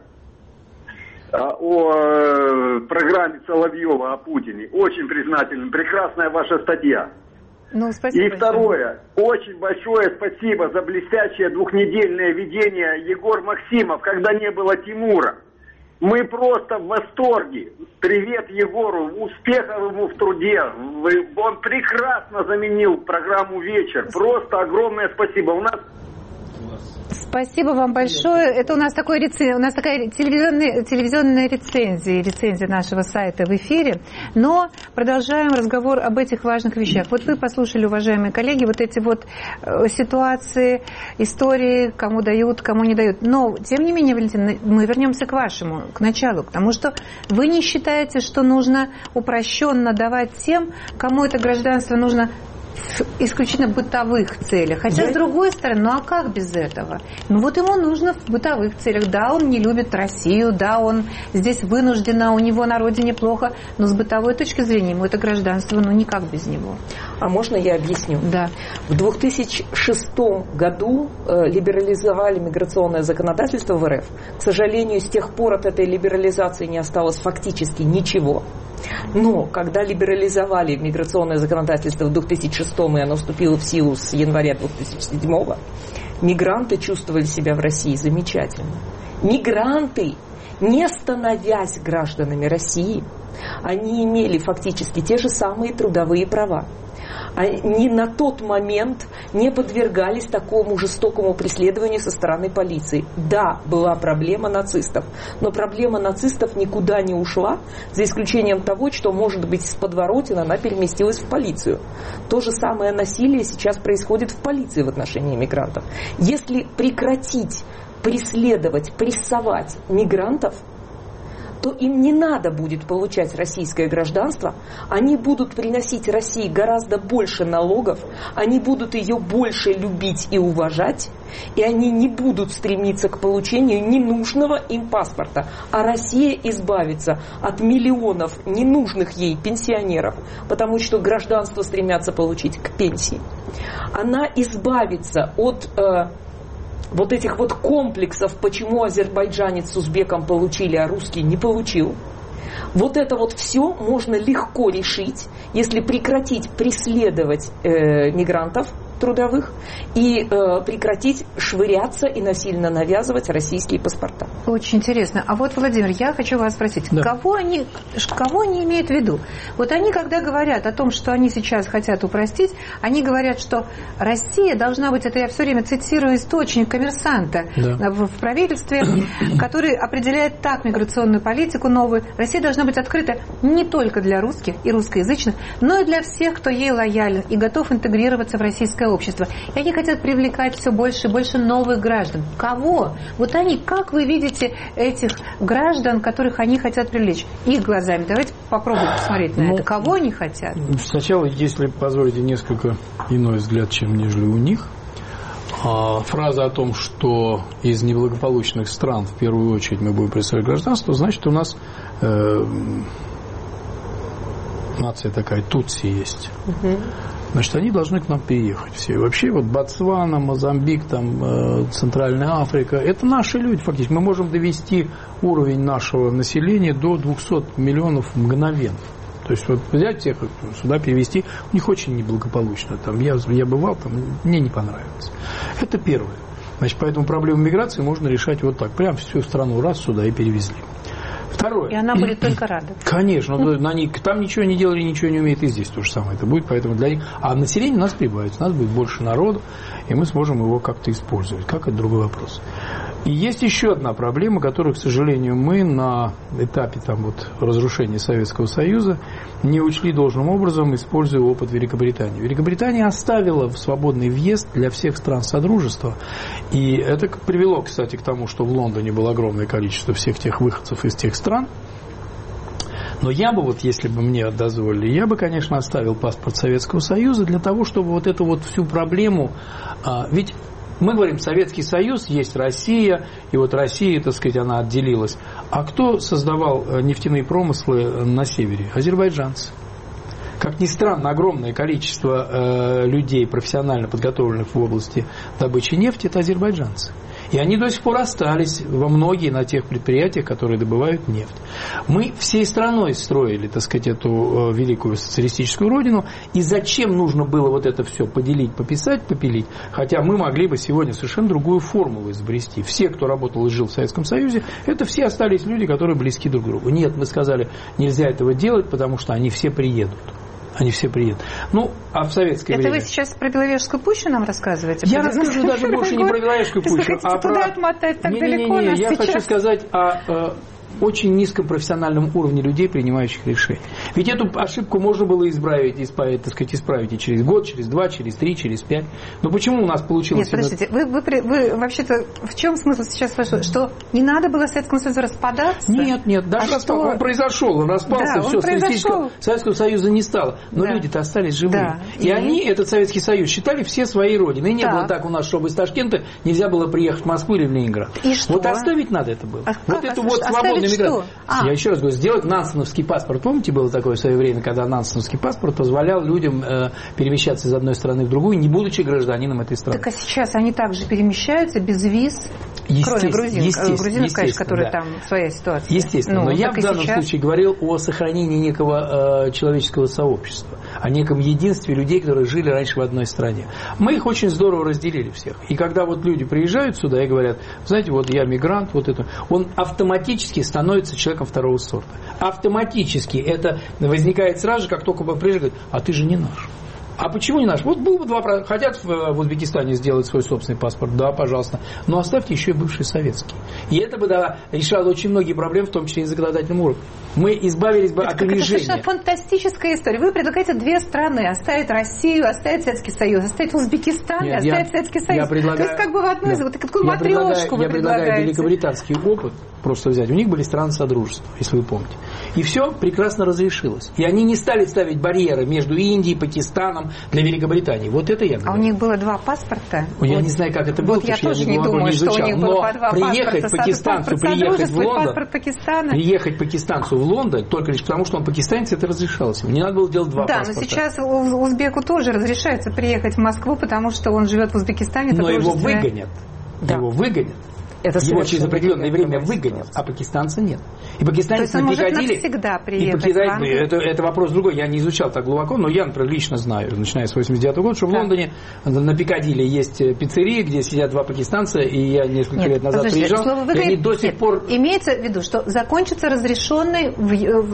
о программе Соловьева о Путине. Очень признателен. Прекрасная ваша статья. Ну, спасибо. И второе, очень большое спасибо за блестящее двухнедельное ведение Егор Максимов, когда не было Тимура. Мы просто в восторге. Привет Егору, успехов ему в труде. Он прекрасно заменил программу «Вечер». Просто огромное спасибо. У нас Спасибо вам большое. Это у нас, такой рецен... у нас такая телевизионная, телевизионная рецензия, рецензия нашего сайта в эфире. Но продолжаем разговор об этих важных вещах. Вот вы послушали, уважаемые коллеги, вот эти вот ситуации, истории, кому дают, кому не дают. Но, тем не менее, Валентин, мы вернемся к вашему, к началу, к тому, что вы не считаете, что нужно упрощенно давать тем, кому это гражданство нужно в исключительно бытовых целях. Хотя, Я... с другой стороны, ну а как без этого? Ну вот ему нужно в бытовых целях. Да, он не любит Россию, да, он здесь вынужденно, у него на родине плохо, но с бытовой точки зрения ему это гражданство, ну никак без него. А можно я объясню? Да. В две тысячи шестом году э, либерализовали миграционное законодательство в эр эф. К сожалению, с тех пор от этой либерализации не осталось фактически ничего. Но когда либерализовали миграционное законодательство в две тысячи шестом, и оно вступило в силу с января две тысячи седьмого, мигранты чувствовали себя в России замечательно. Мигранты, не становясь гражданами России, они имели фактически те же самые трудовые права. Они на тот момент не подвергались такому жестокому преследованию со стороны полиции. Да, была проблема нацистов, но проблема нацистов никуда не ушла, за исключением того, что, может быть, из подворотен она переместилась в полицию. То же самое насилие сейчас происходит в полиции в отношении мигрантов. Если прекратить преследовать, прессовать мигрантов, то им не надо будет получать российское гражданство, они будут приносить России гораздо больше налогов, они будут ее больше любить и уважать, и они не будут стремиться к получению ненужного им паспорта. А Россия избавится от миллионов ненужных ей пенсионеров, потому что гражданство стремятся получить к пенсии. Она избавится от... Э, вот этих вот комплексов, почему азербайджанец с узбеком получили, а русский не получил. Вот это вот все можно легко решить, если прекратить преследовать э, мигрантов трудовых и э, прекратить швыряться и насильно навязывать российские паспорта. Очень интересно. А вот, Владимир, я хочу вас спросить, да. кого, они, кого они имеют в виду? Вот они, когда говорят о том, что они сейчас хотят упростить, они говорят, что Россия должна быть, это я все время цитирую источник «Коммерсанта» да. в, в правительстве, который определяет так миграционную политику новую. Россия должна быть открыта не только для русских и русскоязычных, но и для всех, кто ей лоялен и готов интегрироваться в российское общество. И они хотят привлекать все больше и больше новых граждан. Кого? Вот они, как вы видите этих граждан, которых они хотят привлечь? Их глазами. Давайте попробуем посмотреть на ну, это. Кого они хотят? Сначала, если позволите, несколько иной взгляд, чем нежели у них. Фраза о том, что из неблагополучных стран в первую очередь мы будем представлять гражданство, значит, у нас э, нация такая, тутси есть. Угу. Значит, они должны к нам переехать все. И вообще, вот Ботсвана, Мозамбик, там, э, Центральная Африка, это наши люди фактически. Мы можем довести уровень нашего населения до двухсот миллионов мгновенно. То есть, вот взять тех, сюда перевести, у них очень неблагополучно. Там, я, я бывал, там, мне не понравилось. Это первое. Значит, поэтому проблему миграции можно решать вот так. Прям всю страну раз сюда и перевезли. Второе. И она будет только рада. Конечно. На них, там ничего не делали, ничего не умеет, и здесь то же самое это будет. Поэтому для них... А население у нас прибавится, у нас будет больше народу, и мы сможем его как-то использовать. Как, это другой вопрос. И есть еще одна проблема, которую, к сожалению, мы на этапе там, вот, разрушения Советского Союза не учли должным образом, используя опыт Великобритании. Великобритания оставила свободный въезд для всех стран Содружества, и это привело, кстати, к тому, что в Лондоне было огромное количество всех тех выходцев из тех стран. Но я бы, вот, если бы мне дозволили, я бы, конечно, оставил паспорт Советского Союза для того, чтобы вот эту вот всю проблему... А, ведь мы говорим, Советский Союз, есть Россия, и вот Россия, так сказать, она отделилась. А кто создавал нефтяные промыслы на севере? Азербайджанцы. Как ни странно, огромное количество э, людей, профессионально подготовленных в области добычи нефти, это азербайджанцы. И они до сих пор остались во многие на тех предприятиях, которые добывают нефть. Мы всей страной строили, так сказать, эту э, великую социалистическую родину. И зачем нужно было вот это все поделить, пописать, попилить? Хотя мы могли бы сегодня совершенно другую формулу изобрести. Все, кто работал и жил в Советском Союзе, это все остались люди, которые близки друг к другу. Нет, мы сказали, нельзя этого делать, потому что они все приедут. Они все приедут. Ну, а в советское Это время... вы сейчас про Беловежскую пущу нам рассказываете? Я расскажу даже больше не про Беловежскую пущу, а про... отмотать так далеко Не-не-не, я сейчас. хочу сказать о... очень низком профессиональном уровне людей, принимающих решения. Ведь эту ошибку можно было исправить, исправить, так сказать, исправить и через год, через два, через три, через пять. Но почему у нас получилось... Нет, подождите, вы, вы, вы вообще-то в чем смысл сейчас вашего? Что не надо было Советскому Союзу распадаться? Нет, нет, даже а распад, что? он произошел, он распался, да, все, он произошел. Советского Союза не стало. Но да. люди-то остались живые. Да. И, и они, этот Советский Союз, считали все своей родиной. И не так. было так у нас, чтобы из Ташкента нельзя было приехать в Москву или в Ленинград. И что? Вот оставить надо это было. А вот как? эту вот свободную миграцию. А. Я еще раз говорю, сделать нансеновский паспорт. Помните, было такое в свое время, когда нансеновский паспорт позволял людям э, перемещаться из одной страны в другую, не будучи гражданином этой страны. Так а сейчас они также перемещаются без виз, кроме грузин, грузинов, конечно, которые да. там своя ситуация. Естественно, ну, но я в данном сейчас... случае говорил о сохранении некого э, человеческого сообщества, о неком единстве людей, которые жили раньше в одной стране. Мы их очень здорово разделили всех. И когда вот люди приезжают сюда и говорят, знаете, вот я мигрант, вот это, он автоматически становится человеком второго сорта. Автоматически это возникает сразу же, как только бы приезжают, а ты же не наш. А почему не наш? Вот было бы два процента. Хотят в Узбекистане сделать свой собственный паспорт, да, пожалуйста. Но оставьте еще и бывший советский. И это бы, да, решало очень многие проблемы, в том числе и на законодательном уровне. Мы избавились бы это от унижения. Это совершенно фантастическая история. Вы предлагаете две страны: оставить Россию, оставить Советский Союз, оставить Узбекистан, Нет, оставить я, Советский Союз. Я предлагаю, То есть как бы в одну из... да. Вот такую я матрешку предлагаю, вы я предлагаю предлагаете. великобританский опыт просто взять. У них были страны содружества, если вы помните. И все прекрасно разрешилось. И они не стали ставить барьеры между Индией и Пакистаном для Великобритании. Вот это я говорю. А у них было два паспорта? Я вот, не знаю, как это было, вот потому я что я не думаю, не изучал. что у них было Но по два приехать паспорта. пакистанцу, приехать в Лондон, паспорт Пакистана. приехать пакистанцу в Лондон только лишь потому, что он пакистанец, это разрешалось. Не надо было делать два да, паспорта. Да, но сейчас узбеку тоже разрешается приехать в Москву, потому что он живет в Узбекистане. Но его выгонят. Да. Его выгонят. Это его через определенное время выгонят, а пакистанца нет. И пакистанец на Пикадилли... может навсегда приехать и в Англию? это, это вопрос другой, я не изучал так глубоко, но я, например, лично знаю, начиная с восемьдесят девятого года, что в да. Лондоне на Пикадилли есть пиццерии, где сидят два пакистанца, и я несколько нет, лет назад приезжал, и они до сих нет, пор... Имеется в виду, что закончится разрешенный в,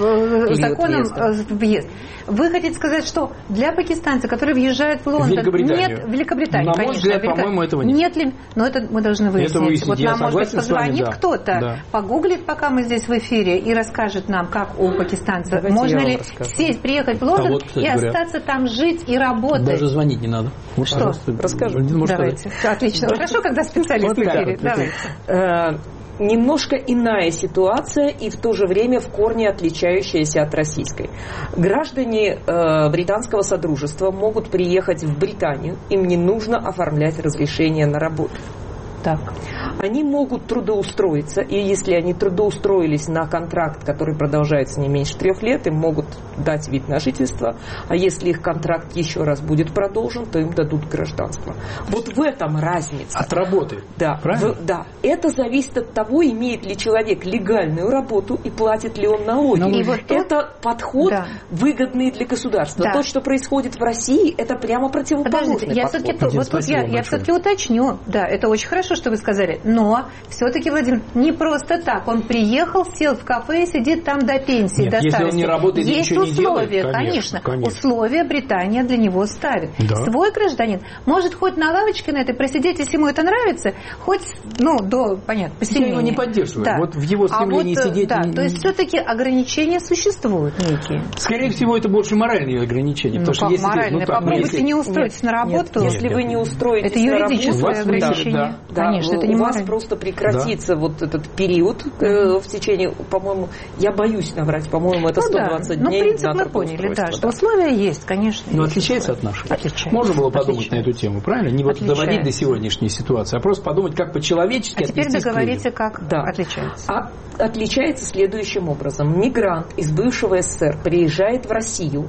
в, законом въезд. Вы хотите сказать, что для пакистанца, который въезжает в Лондон, нет, в Великобританию, на конечно, мой взгляд, по-моему, этого нет. Нет ли, но это мы должны выяснить. Это выяснить. Вот Я нам, может быть, позвонит да. кто-то, да. погуглит, пока мы здесь в эфире, и расскажет нам, как у пакистанца, Давайте можно ли расскажу. сесть, приехать в Лондон а вот, кстати, и говоря, остаться там жить и работать. Даже звонить не надо. Вот, что? Расскажу. Давайте. Отлично. Хорошо, когда специалист в эфире. Давайте. Немножко иная ситуация и в то же время в корне отличающаяся от российской. Граждане э, британского содружества могут приехать в Британию, им не нужно оформлять разрешение на работу. Так. Они могут трудоустроиться, и если они трудоустроились на контракт, который продолжается не меньше трех лет, им могут дать вид на жительство, а если их контракт еще раз будет продолжен, то им дадут гражданство. Вот в этом разница. От работы. Да, в, да. Это зависит от того, имеет ли человек легальную работу и платит ли он налоги. И вот это тут... подход, да. выгодный для государства. Да. То, что происходит в России, это прямо противоположный Подождите, я подход. все-таки, вот тут я, я все-таки уточню. Да, это очень хорошо, что вы сказали. Но все-таки, Владимир, не просто так. Он приехал, сел в кафе и сидит там до пенсии, Нет, до если старости. он не работает, есть ничего условия, не делает, конечно, конечно, конечно. Условия Британия для него ставит. Да. Свой гражданин может хоть на лавочке на этой просидеть, если ему это нравится, хоть, ну, до, понятно, поселения. Я его не поддерживаю. Да. Вот в его стремлении а вот, сидеть... Да, не... то есть все-таки ограничения существуют некие. Скорее всего, это больше моральные ограничения. Ну, потому что если моральные. ну, так, Попробуйте если... не устроиться нет, на работу. Нет, если нет, вы не устроитесь это юридическое на работу, ограничение. Да, да, конечно, это не у вас морально. просто прекратится да. вот этот период э, в течение, по-моему, я боюсь наврать, по-моему, это сто двадцать ну, да. дней. Ну, принцип мы поняли, да, что да. условия есть, конечно. Но есть отличается условия. от наших. Отличается. Можно было подумать Отличается. на эту тему, правильно? Не вот доводить до сегодняшней ситуации, а просто подумать, как по-человечески а теперь отнестись договорите, как да. отличается. А, отличается следующим образом. Мигрант из бывшего СССР приезжает в Россию,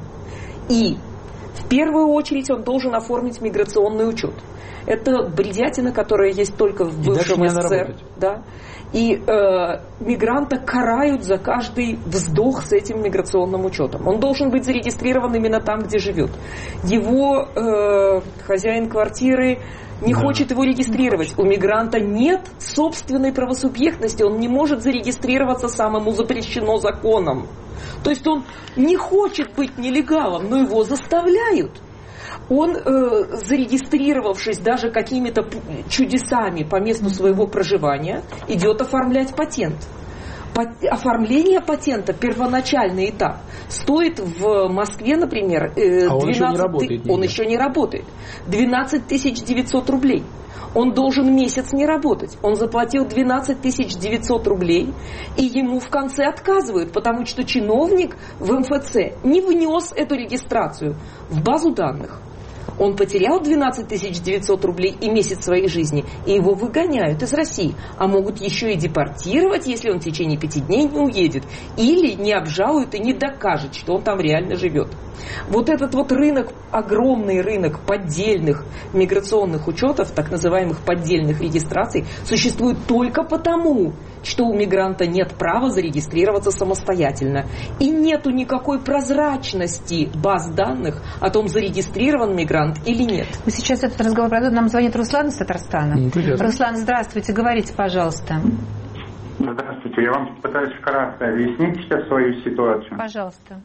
и в первую очередь он должен оформить миграционный учет. Это бредятина, которая есть только в бывшем СССР. Да. И э, мигранта карают за каждый вздох с этим миграционным учетом. Он должен быть зарегистрирован именно там, где живет. Его э, хозяин квартиры не да. хочет его регистрировать. У мигранта нет собственной правосубъектности, он не может зарегистрироваться сам, ему запрещено законом. То есть он не хочет быть нелегалом, но его заставляют. Он, э, зарегистрировавшись даже какими-то чудесами по месту своего проживания, идет оформлять патент. Оформление патента, первоначальный этап, стоит в Москве, например, двенадцать, а он еще не работает. Он еще не работает. двенадцать тысяч девятьсот рублей. Он должен месяц не работать. Он заплатил двенадцать тысяч девятьсот рублей, и ему в конце отказывают, потому что чиновник в эм эф цэ не внес эту регистрацию в базу данных. Он потерял двенадцать тысяч девятьсот рублей и месяц своей жизни, и его выгоняют из России. А могут еще и депортировать, если он в течение пяти дней не уедет. Или не обжалуют и не докажет, что он там реально живет. Вот этот вот рынок, огромный рынок поддельных миграционных учетов, так называемых поддельных регистраций, существует только потому, что у мигранта нет права зарегистрироваться самостоятельно. И нету никакой прозрачности баз данных о том, зарегистрирован мигрант или нет. Мы сейчас этот разговор продолжим. Нам звонит Руслан из Татарстана. Ну, Руслан, здравствуйте, говорите, пожалуйста. Здравствуйте, я вам пытаюсь вкратце объяснить сейчас свою ситуацию. Пожалуйста.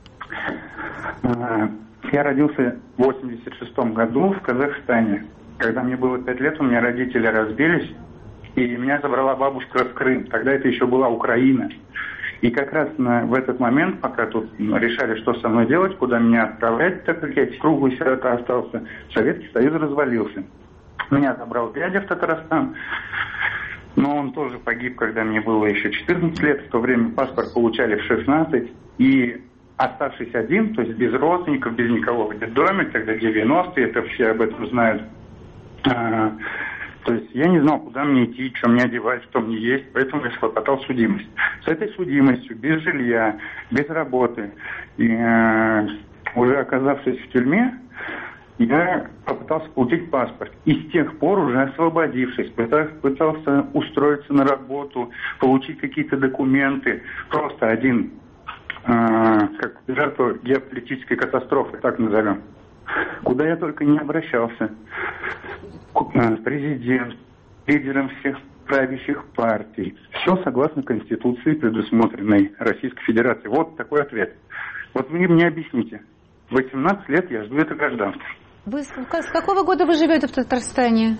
Я родился в восемьдесят шестом году в Казахстане. Когда мне было пять лет, у меня родители разбились, и меня забрала бабушка в Крым. Тогда это еще была Украина. И как раз на, в этот момент, пока тут решали, что со мной делать, куда меня отправлять, так как я круглый сирота остался, Советский Союз развалился. Меня забрал дядя в Татарстан, но он тоже погиб, когда мне было еще четырнадцать лет. В то время паспорт получали в шестнадцать. И оставшись один, то есть без родственников, без никого в детдоме, тогда девяностые, это все об этом знают. А, то есть я не знал, куда мне идти, что мне одевать, что мне есть, поэтому я схлопотал судимость. С этой судимостью, без жилья, без работы, и, э, уже оказавшись в тюрьме, я попытался получить паспорт. И с тех пор, уже освободившись, пытался, пытался устроиться на работу, получить какие-то документы. Просто один, э, как жертва геополитической катастрофы, так назовем. Куда я только не обращался. Президент, лидером всех правящих партий. Все согласно Конституции, предусмотренной Российской Федерацией. Вот такой ответ. Вот вы мне объясните. восемнадцать лет я жду это гражданство. Вы, с какого года вы живете в Татарстане?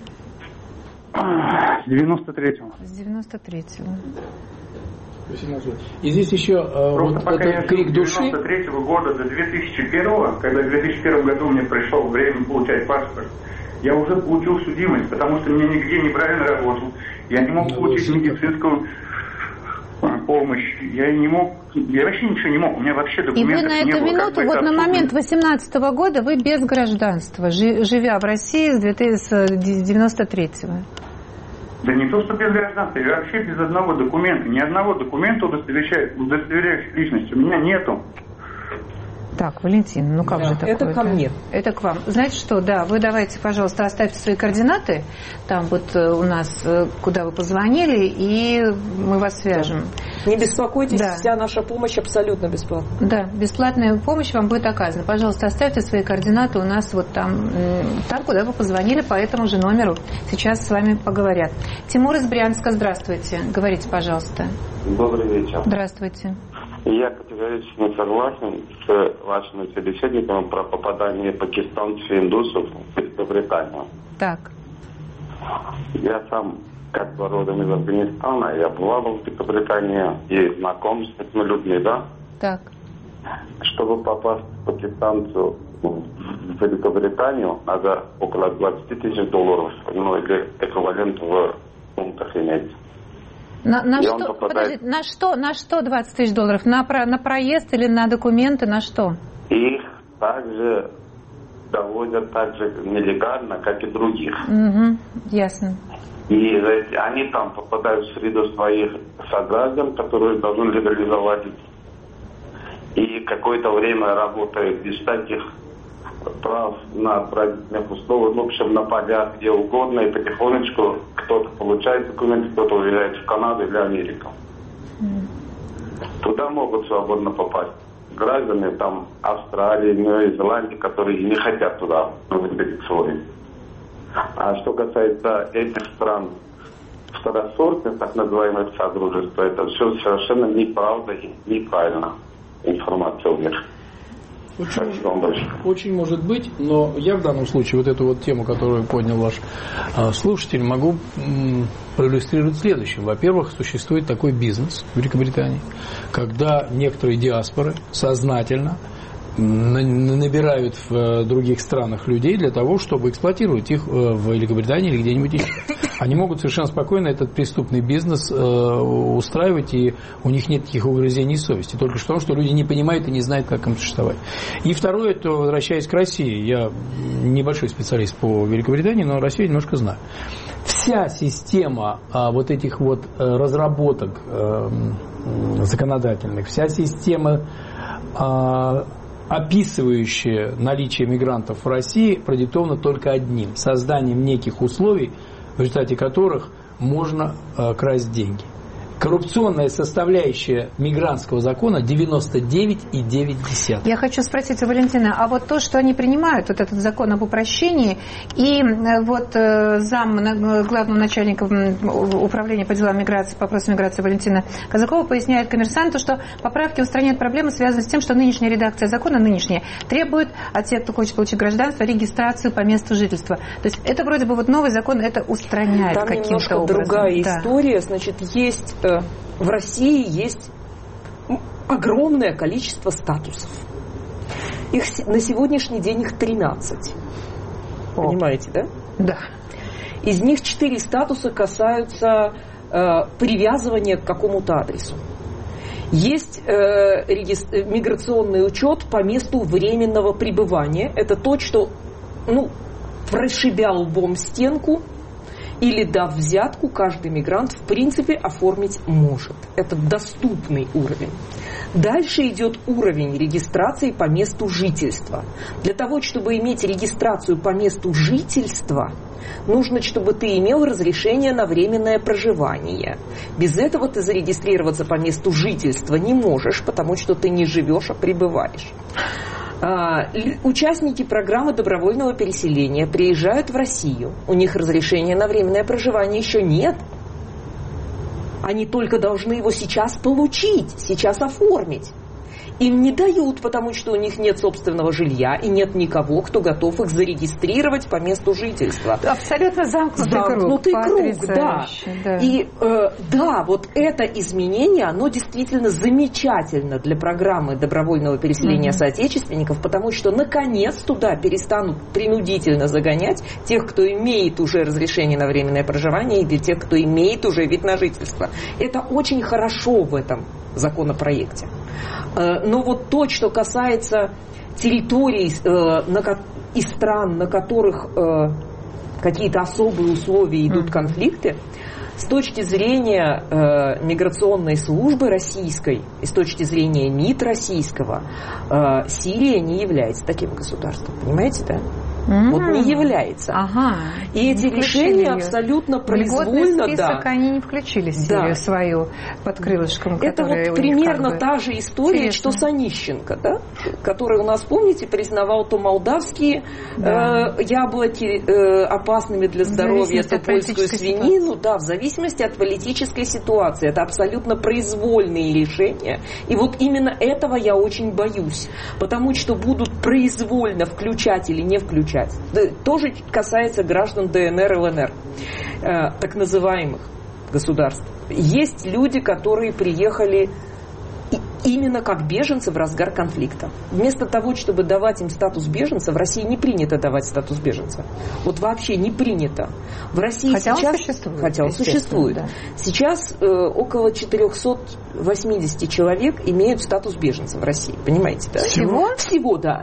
С девяносто третьего. С девяносто третьего. И здесь еще Просто вот пока я этот крик души. С девяносто третьего года до две тысячи первого, когда в две тысячи первом году мне пришло время получать паспорт, я уже получил судимость, потому что меня нигде не брали на работу. Я не мог получить медицинскую помощь. Я не мог, я вообще ничего не мог. У меня вообще документов не было. И вы на эту минуту, вот на момент восемнадцатого года, вы без гражданства, живя в России с девяносто третьего. Да не то, что без гражданства, я вообще без одного документа. Ни одного документа, удостоверяющего личность, у меня нету. Так, Валентин, ну как да, же такое? Это ко мне. Это к вам. Знаете что, да, вы давайте, пожалуйста, оставьте свои координаты, там вот у нас, куда вы позвонили, и мы вас свяжем. Не беспокойтесь, да. Вся наша помощь абсолютно бесплатна. Да, бесплатная помощь вам будет оказана. Пожалуйста, оставьте свои координаты у нас вот там, там, куда вы позвонили, по этому же номеру. Сейчас с вами поговорят. Тимур из Брянска, здравствуйте. Говорите, пожалуйста. Добрый вечер. Здравствуйте. Я категорически не согласен с вашим собеседником про попадание пакистанцев и индусов в Великобританию. Так. Я сам, как бы родом из Афганистана, я бывал в Великобритании и знаком с этими людьми, да? Так. Чтобы попасть пакистанцу в Великобританию, надо около двадцать тысяч долларов, ну или эквивалент в фунтах иметь. На, на, что, попадает... подождите, на что, на что двадцать тысяч долларов? На, про, на проезд или на документы, на что? Их также доводят так же нелегально, как и других. Угу, ясно. И они там попадают в среду своих сограждан, которые должны легализовать. И какое-то время работают без всяких прав на правительных условиях, в общем, на полях, где угодно, и потихонечку кто-то получает документы, кто-то уезжает в Канаду или Америку. Mm. Туда могут свободно попасть граждане там Австралии, Новой Зеландии, которые не хотят туда выбить свой. А что касается этих стран второсортных, так называемых содружеств, это все совершенно неправда и неправильно информация у них. Очень, очень может быть, но я в данном случае вот эту вот тему, которую поднял ваш э, слушатель, могу м, проиллюстрировать следующим. Во-первых, существует такой бизнес в Великобритании, когда некоторые диаспоры сознательно набирают в других странах людей для того, чтобы эксплуатировать их в Великобритании или где-нибудь еще. Они могут совершенно спокойно этот преступный бизнес устраивать, и у них нет таких угрызений совести. Только в том, что люди не понимают и не знают, как им существовать. И второе, это возвращаясь к России. Я небольшой специалист по Великобритании, но Россию немножко знаю. Вся система вот этих вот разработок законодательных, вся система, описывающее наличие мигрантов в России, продиктовано только одним – созданием неких условий, в результате которых можно э, красть деньги. Коррупционная составляющая мигрантского закона девяносто девять и девять десятых. Я хочу спросить у Валентины, а вот то, что они принимают, вот этот закон об упрощении, и вот зам главного начальника управления по делам миграции, по вопросам миграции Валентина Казакова поясняет «Коммерсанту», что поправки устраняют проблемы, связанные с тем, что нынешняя редакция закона, нынешняя, требует от тех, кто хочет получить гражданство, регистрацию по месту жительства. То есть это вроде бы вот новый закон, это устраняет там каким-то образом. Там немножко другая да. история. Значит, есть... В России есть огромное количество статусов. Их на сегодняшний день их тринадцать. О. Понимаете, да? Да. Из них четыре статуса касаются э, привязывания к какому-то адресу. Есть э, регистр... миграционный учет по месту временного пребывания. Это то, что, ну, прошибя лбом стенку, или дав взятку, каждый мигрант в принципе оформить может. Это доступный уровень. Дальше идет уровень регистрации по месту жительства. Для того, чтобы иметь регистрацию по месту жительства, нужно, чтобы ты имел разрешение на временное проживание. Без этого ты зарегистрироваться по месту жительства не можешь, потому что ты не живешь, а пребываешь. Участники программы добровольного переселения приезжают в Россию. У них разрешения на временное проживание еще нет. Они только должны его сейчас получить, сейчас оформить. Им не дают, потому что у них нет собственного жилья и нет никого, кто готов их зарегистрировать по месту жительства. Абсолютно замкнутый, замкнутый круг. круг да. да. И э, да, вот это изменение, оно действительно замечательно для программы добровольного переселения mm-hmm. соотечественников, потому что наконец туда перестанут принудительно загонять тех, кто имеет уже разрешение на временное проживание, или тех, кто имеет уже вид на жительство. Это очень хорошо в этом законопроекте. Но вот то, что касается территорий и стран, на которых какие-то особые условия идут конфликты, с точки зрения миграционной службы российской и с точки зрения МИД российского, Сирия не является таким государством. Понимаете, да? Mm-hmm. Вот не является. Ага. И эти решения абсолютно произвольно, список, да. Они не включили Сирию да. свою под крылышком. Это вот примерно как бы та же история, интересно. Что с Онищенко, да? Который у нас, помните, признавал то молдавские да. э, яблоки э, опасными для здоровья, то польскую свинину, да, в зависимости от политической ситуации. Это абсолютно произвольные решения. И вот именно этого я очень боюсь, потому что будут произвольно включать или не включать. Тоже касается граждан ДНР и ЛНР, э, так называемых государств. Есть люди, которые приехали именно как беженцы в разгар конфликта. Вместо того, чтобы давать им статус беженца, в России не принято давать статус беженца. Вот вообще не принято. В России хотя сейчас... он существует. Хотя он существует. Да. Сейчас э, около четыреста восемьдесят человек имеют статус беженца в России. Понимаете, да? Всего? Всего, да.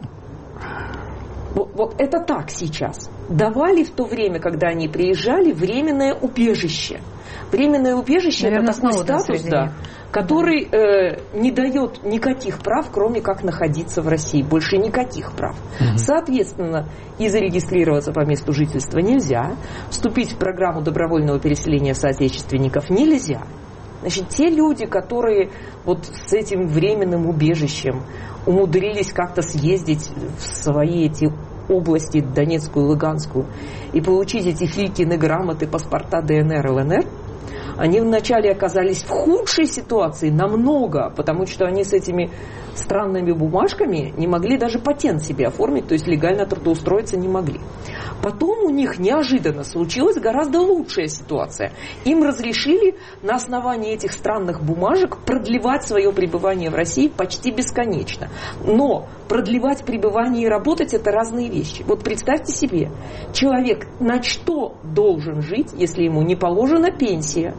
Вот, вот это так сейчас. Давали в то время, когда они приезжали, временное убежище. Временное убежище – это такой статус, да, который э, не дает никаких прав, кроме как находиться в России. Больше никаких прав. Mm-hmm. Соответственно, и зарегистрироваться по месту жительства нельзя, вступить в программу добровольного переселения соотечественников нельзя. Значит, те люди, которые вот с этим временным убежищем умудрились как-то съездить в свои эти области, Донецкую, Луганскую, и получить эти Филькины грамоты, паспорта ДНР, ЛНР, они вначале оказались в худшей ситуации намного, потому что они с этими странными бумажками не могли даже патент себе оформить, то есть легально трудоустроиться не могли. Потом у них неожиданно случилась гораздо лучшая ситуация. Им разрешили на основании этих странных бумажек продлевать свое пребывание в России почти бесконечно. Но продлевать пребывание и работать – это разные вещи. Вот представьте себе, человек на что должен жить, если ему не положена пенсия,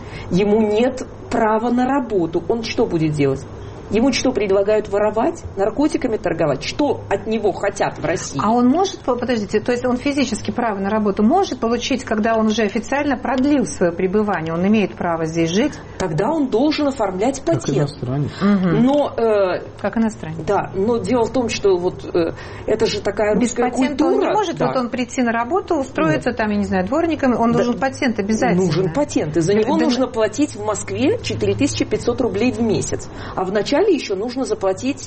ему нет права на работу, он что будет делать? Ему что, предлагают воровать, наркотиками торговать? Что от него хотят в России? А он может, подождите, то есть он физически право на работу может получить, когда он уже официально продлил свое пребывание? Он имеет право здесь жить? Тогда он должен оформлять патент. Как иностранец. Угу. Но, э, как иностранец. Да, но дело в том, что вот э, это же такая русская без патента культура. Он не может, да. Вот он прийти на работу, устроиться да. там, я не знаю, дворником, он да. должен патент обязательно. Нужен патент, и за него да. нужно платить в Москве четыре тысячи пятьсот рублей в месяц. А вначале еще нужно заплатить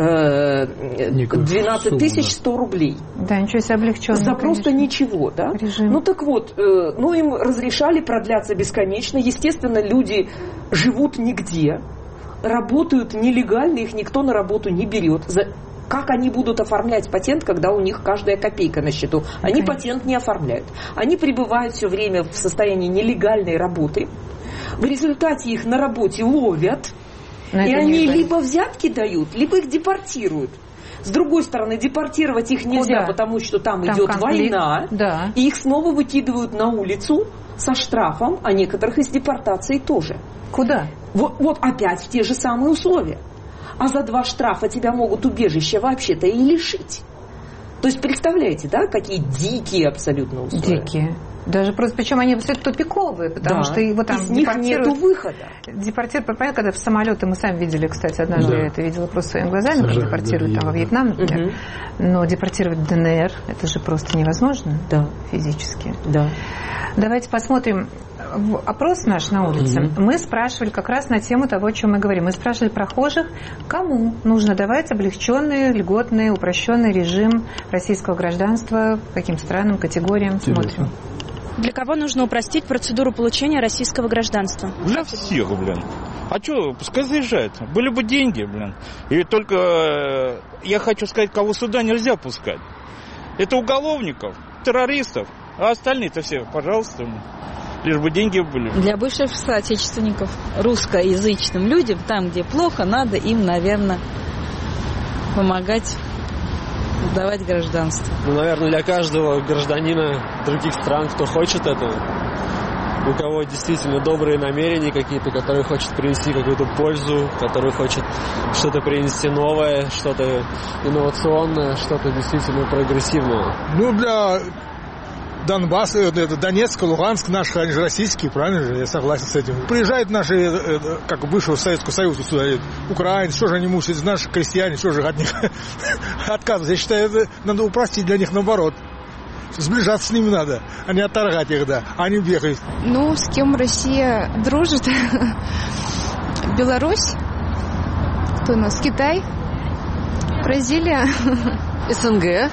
э, двенадцать тысяч сто рублей. Да, ничего себе облегченно. За просто конечно. Ничего, да? Режим. Ну так вот, э, ну им разрешали продляться бесконечно. Естественно, люди живут нигде, работают нелегально, их никто на работу не берет. За... Как они будут оформлять патент, когда у них каждая копейка на счету? Они okay. патент не оформляют. Они пребывают все время в состоянии нелегальной работы. В результате их на работе ловят. Но и они либо взятки дают, либо их депортируют. С другой стороны, депортировать их нельзя, Куда? Потому что там, там идет конфликт. Война. Да. И их снова выкидывают на улицу со штрафом, а некоторых из депортации тоже. Куда? Вот, вот опять в те же самые условия. А за два штрафа тебя могут убежища вообще-то и лишить. То есть, представляете, да, какие дикие абсолютно условия. Дикие. Даже просто, причем они абсолютно тупиковые, потому да. что его там из них нету выхода. Депортируют, понятно, когда в самолеты мы сами видели, кстати, однажды да. я это видела просто своими глазами, как депортируют да, там во Вьетнам, например. Угу. Но депортировать в ДНР, это же просто невозможно да. физически. Да. Давайте посмотрим опрос наш на улице. Угу. Мы спрашивали как раз на тему того, о чем мы говорим. Мы спрашивали прохожих, кому нужно давать облегченный, льготный, упрощенный режим российского гражданства, каким странам, категориям. Смотрим. Для кого нужно упростить процедуру получения российского гражданства? Для всех, блин. А что, пускай заезжают. Были бы деньги, блин. И только я хочу сказать, кого сюда нельзя пускать. Это уголовников, террористов. А остальные-то все, пожалуйста, лишь бы деньги были. Для бывших соотечественников, русскоязычным людям, там, где плохо, надо им, наверное, помогать давать гражданство. Ну, наверное, для каждого гражданина других стран, кто хочет этого, у кого действительно добрые намерения какие-то, который хочет принести какую-то пользу, который хочет что-то принести новое, что-то инновационное, что-то действительно прогрессивное. Ну, для Донбасс, это Донецк, Луганск, наши, они же российские, правильно же, я согласен с этим. Приезжают наши, как бывшего Советского Союза сюда, украинцы, что же они мучают, наши крестьяне, что же от них отказываться. Я считаю, это надо упростить для них наоборот. Сближаться с ними надо, а не отторгать их, да, а не бегать. Ну, с кем Россия дружит? Беларусь? Кто у нас? Китай? Бразилия? СНГ?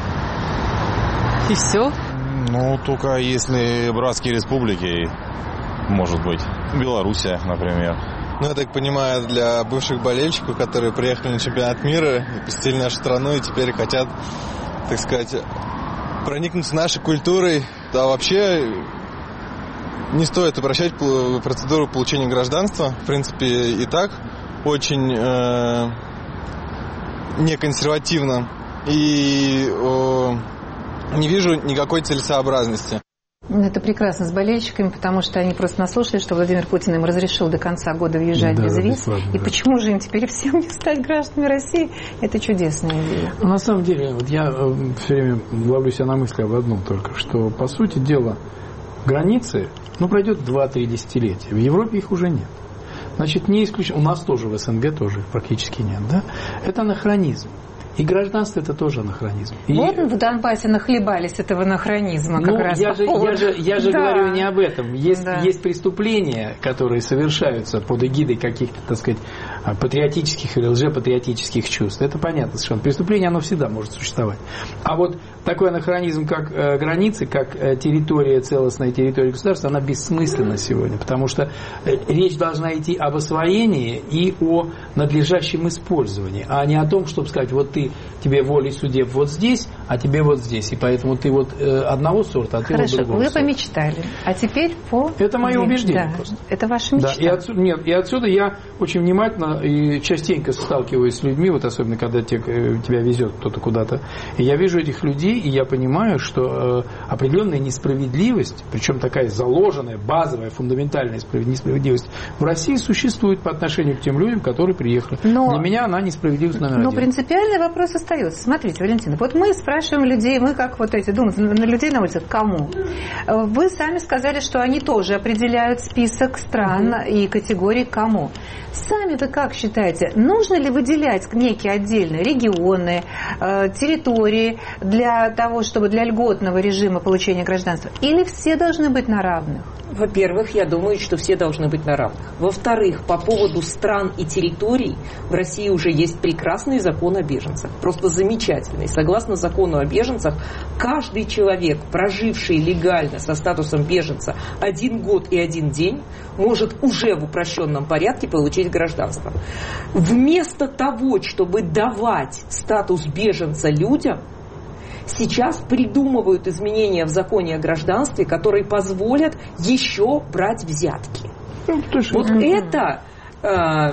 И все? Ну, только если братские республики, может быть. Белоруссия, например. Ну, я так понимаю, для бывших болельщиков, которые приехали на чемпионат мира, посетили нашу страну и теперь хотят, так сказать, проникнуться нашей культурой. Да, вообще не стоит упрощать процедуру получения гражданства. В принципе, и так очень э, неконсервативно. И э, не вижу никакой целесообразности. Это прекрасно с болельщиками, потому что они просто наслушались, что Владимир Путин им разрешил до конца года въезжать да, без виз. И да. почему же им теперь всем не стать гражданами России? Это чудесная идея. На самом деле, вот я все время ловлю себя на мысли об одном только, что, по сути дела, границы, ну, пройдет два-три десятилетия. В Европе их уже нет. Значит, не исключено. У нас тоже в СНГ тоже практически нет, да? Это анахронизм. И гражданство – это тоже анахронизм. И... Вот в Донбассе нахлебались этого анахронизма как ну, раз. Я же, я же, я же да. говорю не об этом. Есть, да. есть преступления, которые совершаются под эгидой каких-то, так сказать, патриотических или лжепатриотических чувств. Это понятно совершенно. Преступление, оно всегда может существовать. А вот такой анахронизм, как э, границы, как э, территория, целостная территория государства, она бессмысленна сегодня, потому что э, речь должна идти об освоении и о надлежащем использовании, а не о том, чтобы сказать, вот ты, тебе волей судеб вот здесь, а тебе вот здесь, и поэтому ты вот э, одного сорта, а ты Хорошо, вот другого вы сорта. помечтали, а теперь по... Это мое убеждение да, просто. Это ваша мечта. Да, и отсюда, нет, и отсюда я очень внимательно и частенько сталкиваюсь с людьми, вот особенно когда те, тебя везет кто-то куда-то, и я вижу этих людей, и я понимаю, что э, определенная несправедливость, причем такая заложенная, базовая, фундаментальная несправедливость в России существует по отношению к тем людям, которые приехали. Но, Для меня она несправедливость номер но один. Но принципиальный вопрос остается. Смотрите, Валентина, вот мы спрашиваем людей, мы как вот эти, думаем, на людей на улице, кому? Вы сами сказали, что они тоже определяют список стран угу. и категорий кому. Сами вы как считаете, нужно ли выделять некие отдельные регионы, территории для того, чтобы для льготного режима получения гражданства? Или все должны быть на равных? Во-первых, я думаю, что все должны быть на равных. Во-вторых, по поводу стран и территорий в России уже есть прекрасный закон о беженцах. Просто замечательный. Согласно закону о беженцах, каждый человек, проживший легально со статусом беженца один год и один день, может уже в упрощенном порядке получить гражданство. Вместо того, чтобы давать статус беженца людям, сейчас придумывают изменения в законе о гражданстве, которые позволят еще брать взятки. Ну, вот это, э,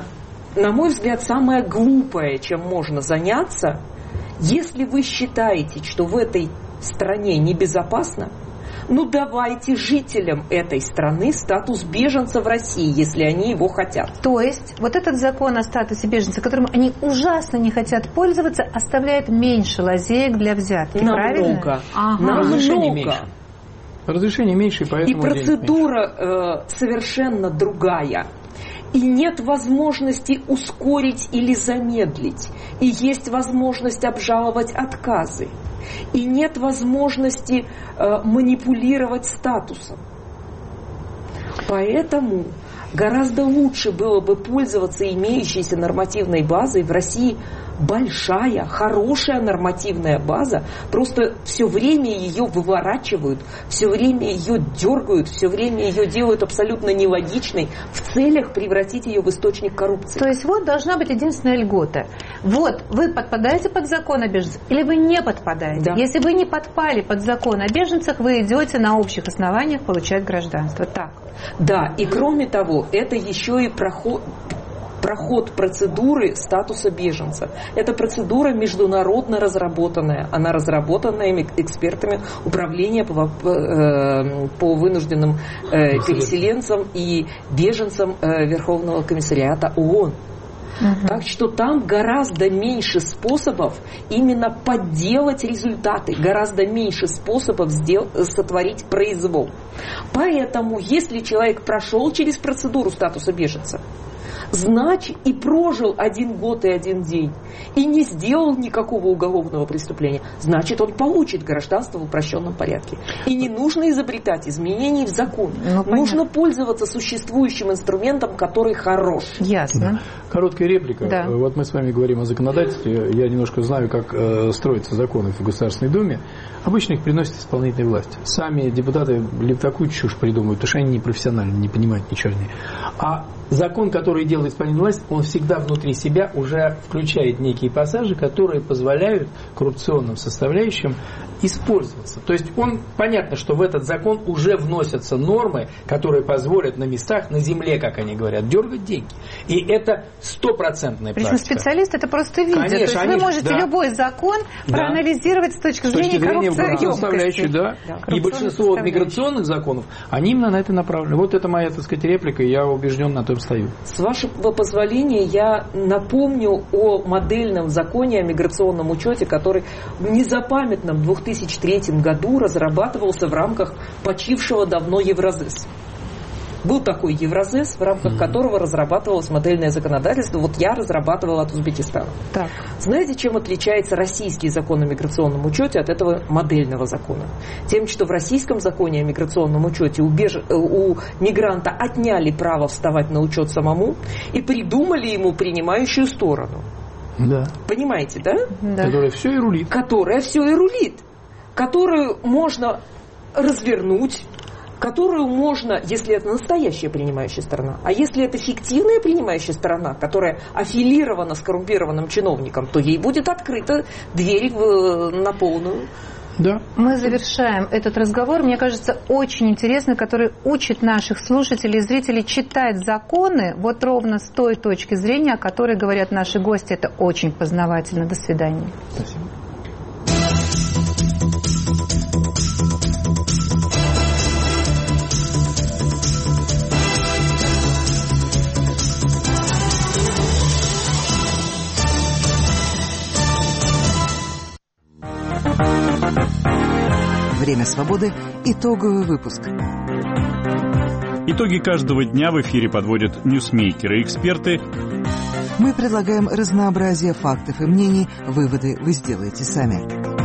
на мой взгляд, самое глупое, чем можно заняться. Если вы считаете, что в этой стране небезопасно, ну давайте жителям этой страны статус беженца в России, если они его хотят. То есть вот этот закон о статусе беженца, которым они ужасно не хотят пользоваться, оставляет меньше лазеек для взятки, намного, правильно? Ага. Разрешение меньше. Разрешение меньше, и поэтому... И процедура э, совершенно другая. И нет возможности ускорить или замедлить. И есть возможность обжаловать отказы. И нет возможности э, манипулировать статусом. Поэтому гораздо лучше было бы пользоваться имеющейся нормативной базой. В России большая, хорошая нормативная база. Просто все время ее выворачивают, все время ее дергают, все время ее делают абсолютно нелогичной в целях превратить ее в источник коррупции. То есть вот должна быть единственная льгота. Вот вы подпадаете под закон о беженцах или вы не подпадаете? Да. Если вы не подпали под закон о беженцах, вы идете на общих основаниях получать гражданство. Так. Да, и кроме того, это еще и проход... проход процедуры статуса беженца. Это процедура международно разработанная. Она разработана экспертами управления по, по вынужденным переселенцам и беженцам Верховного комиссариата ООН. Угу. Так что там гораздо меньше способов именно подделать результаты, гораздо меньше способов сдел- сотворить произвол. Поэтому, если человек прошел через процедуру статуса беженца, значит, и прожил один год и один день, и не сделал никакого уголовного преступления, значит, он получит гражданство в упрощенном порядке. И не нужно изобретать изменений в закон. Ну, нужно пользоваться существующим инструментом, который хорош. Ясно. Короткая реплика. Да. Вот мы с вами говорим о законодательстве. Я немножко знаю, как э, строятся законы в Государственной Думе. Обычно их приносит исполнительная власть. Сами депутаты либо такую чушь придумывают, потому что они не профессиональны, не понимают ничего. А закон, который делает исполнительная власть, он всегда внутри себя уже включает некие пассажи, которые позволяют коррупционным составляющим использоваться. То есть он, понятно, что в этот закон уже вносятся нормы, которые позволят на местах, на земле, как они говорят, дергать деньги. И это стопроцентная практика. Причем специалист это просто видит. Конечно, То есть они, вы можете да. любой закон да. проанализировать с точки с точки зрения, зрения составляющей, да. да И большинство миграционных законов, они именно на это направлены. Вот это моя, так сказать, реплика, и я убежден, на том стою. С вашего позволения я напомню о модельном законе о миграционном учете, который в незапамятном две тысячи третьем году разрабатывался в рамках почившего давно Евразэс. Был такой Евразес, в рамках mm-hmm. которого разрабатывалось модельное законодательство. Вот я разрабатывала от Узбекистана. Так. Знаете, чем отличается российский закон о миграционном учете от этого модельного закона? Тем, что в российском законе о миграционном учете у, беж... у мигранта отняли право вставать на учет самому и придумали ему принимающую сторону. Да. Понимаете, да? Да. Которая все и рулит. Которая все и рулит. Которую можно развернуть, которую можно, если это настоящая принимающая сторона, а если это фиктивная принимающая сторона, которая аффилирована с коррумпированным чиновником, то ей будет открыта дверь в, на полную. Да. Мы завершаем этот разговор, мне кажется, очень интересный, который учит наших слушателей и зрителей читать законы вот ровно с той точки зрения, о которой говорят наши гости. Это очень познавательно. До свидания. Спасибо. Время свободы. Итоговый выпуск. Итоги каждого дня в эфире подводят ньюсмейкеры и эксперты. Мы предлагаем разнообразие фактов и мнений. Выводы вы сделаете сами.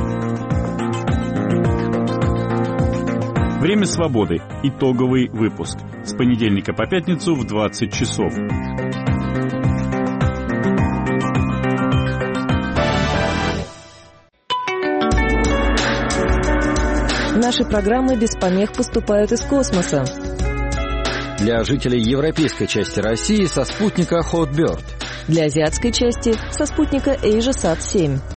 Время свободы. Итоговый выпуск. С понедельника по пятницу в двадцать часов. Наши программы без помех поступают из космоса. Для жителей европейской части России со спутника Hotbird. Для азиатской части со спутника AsiaSat семь.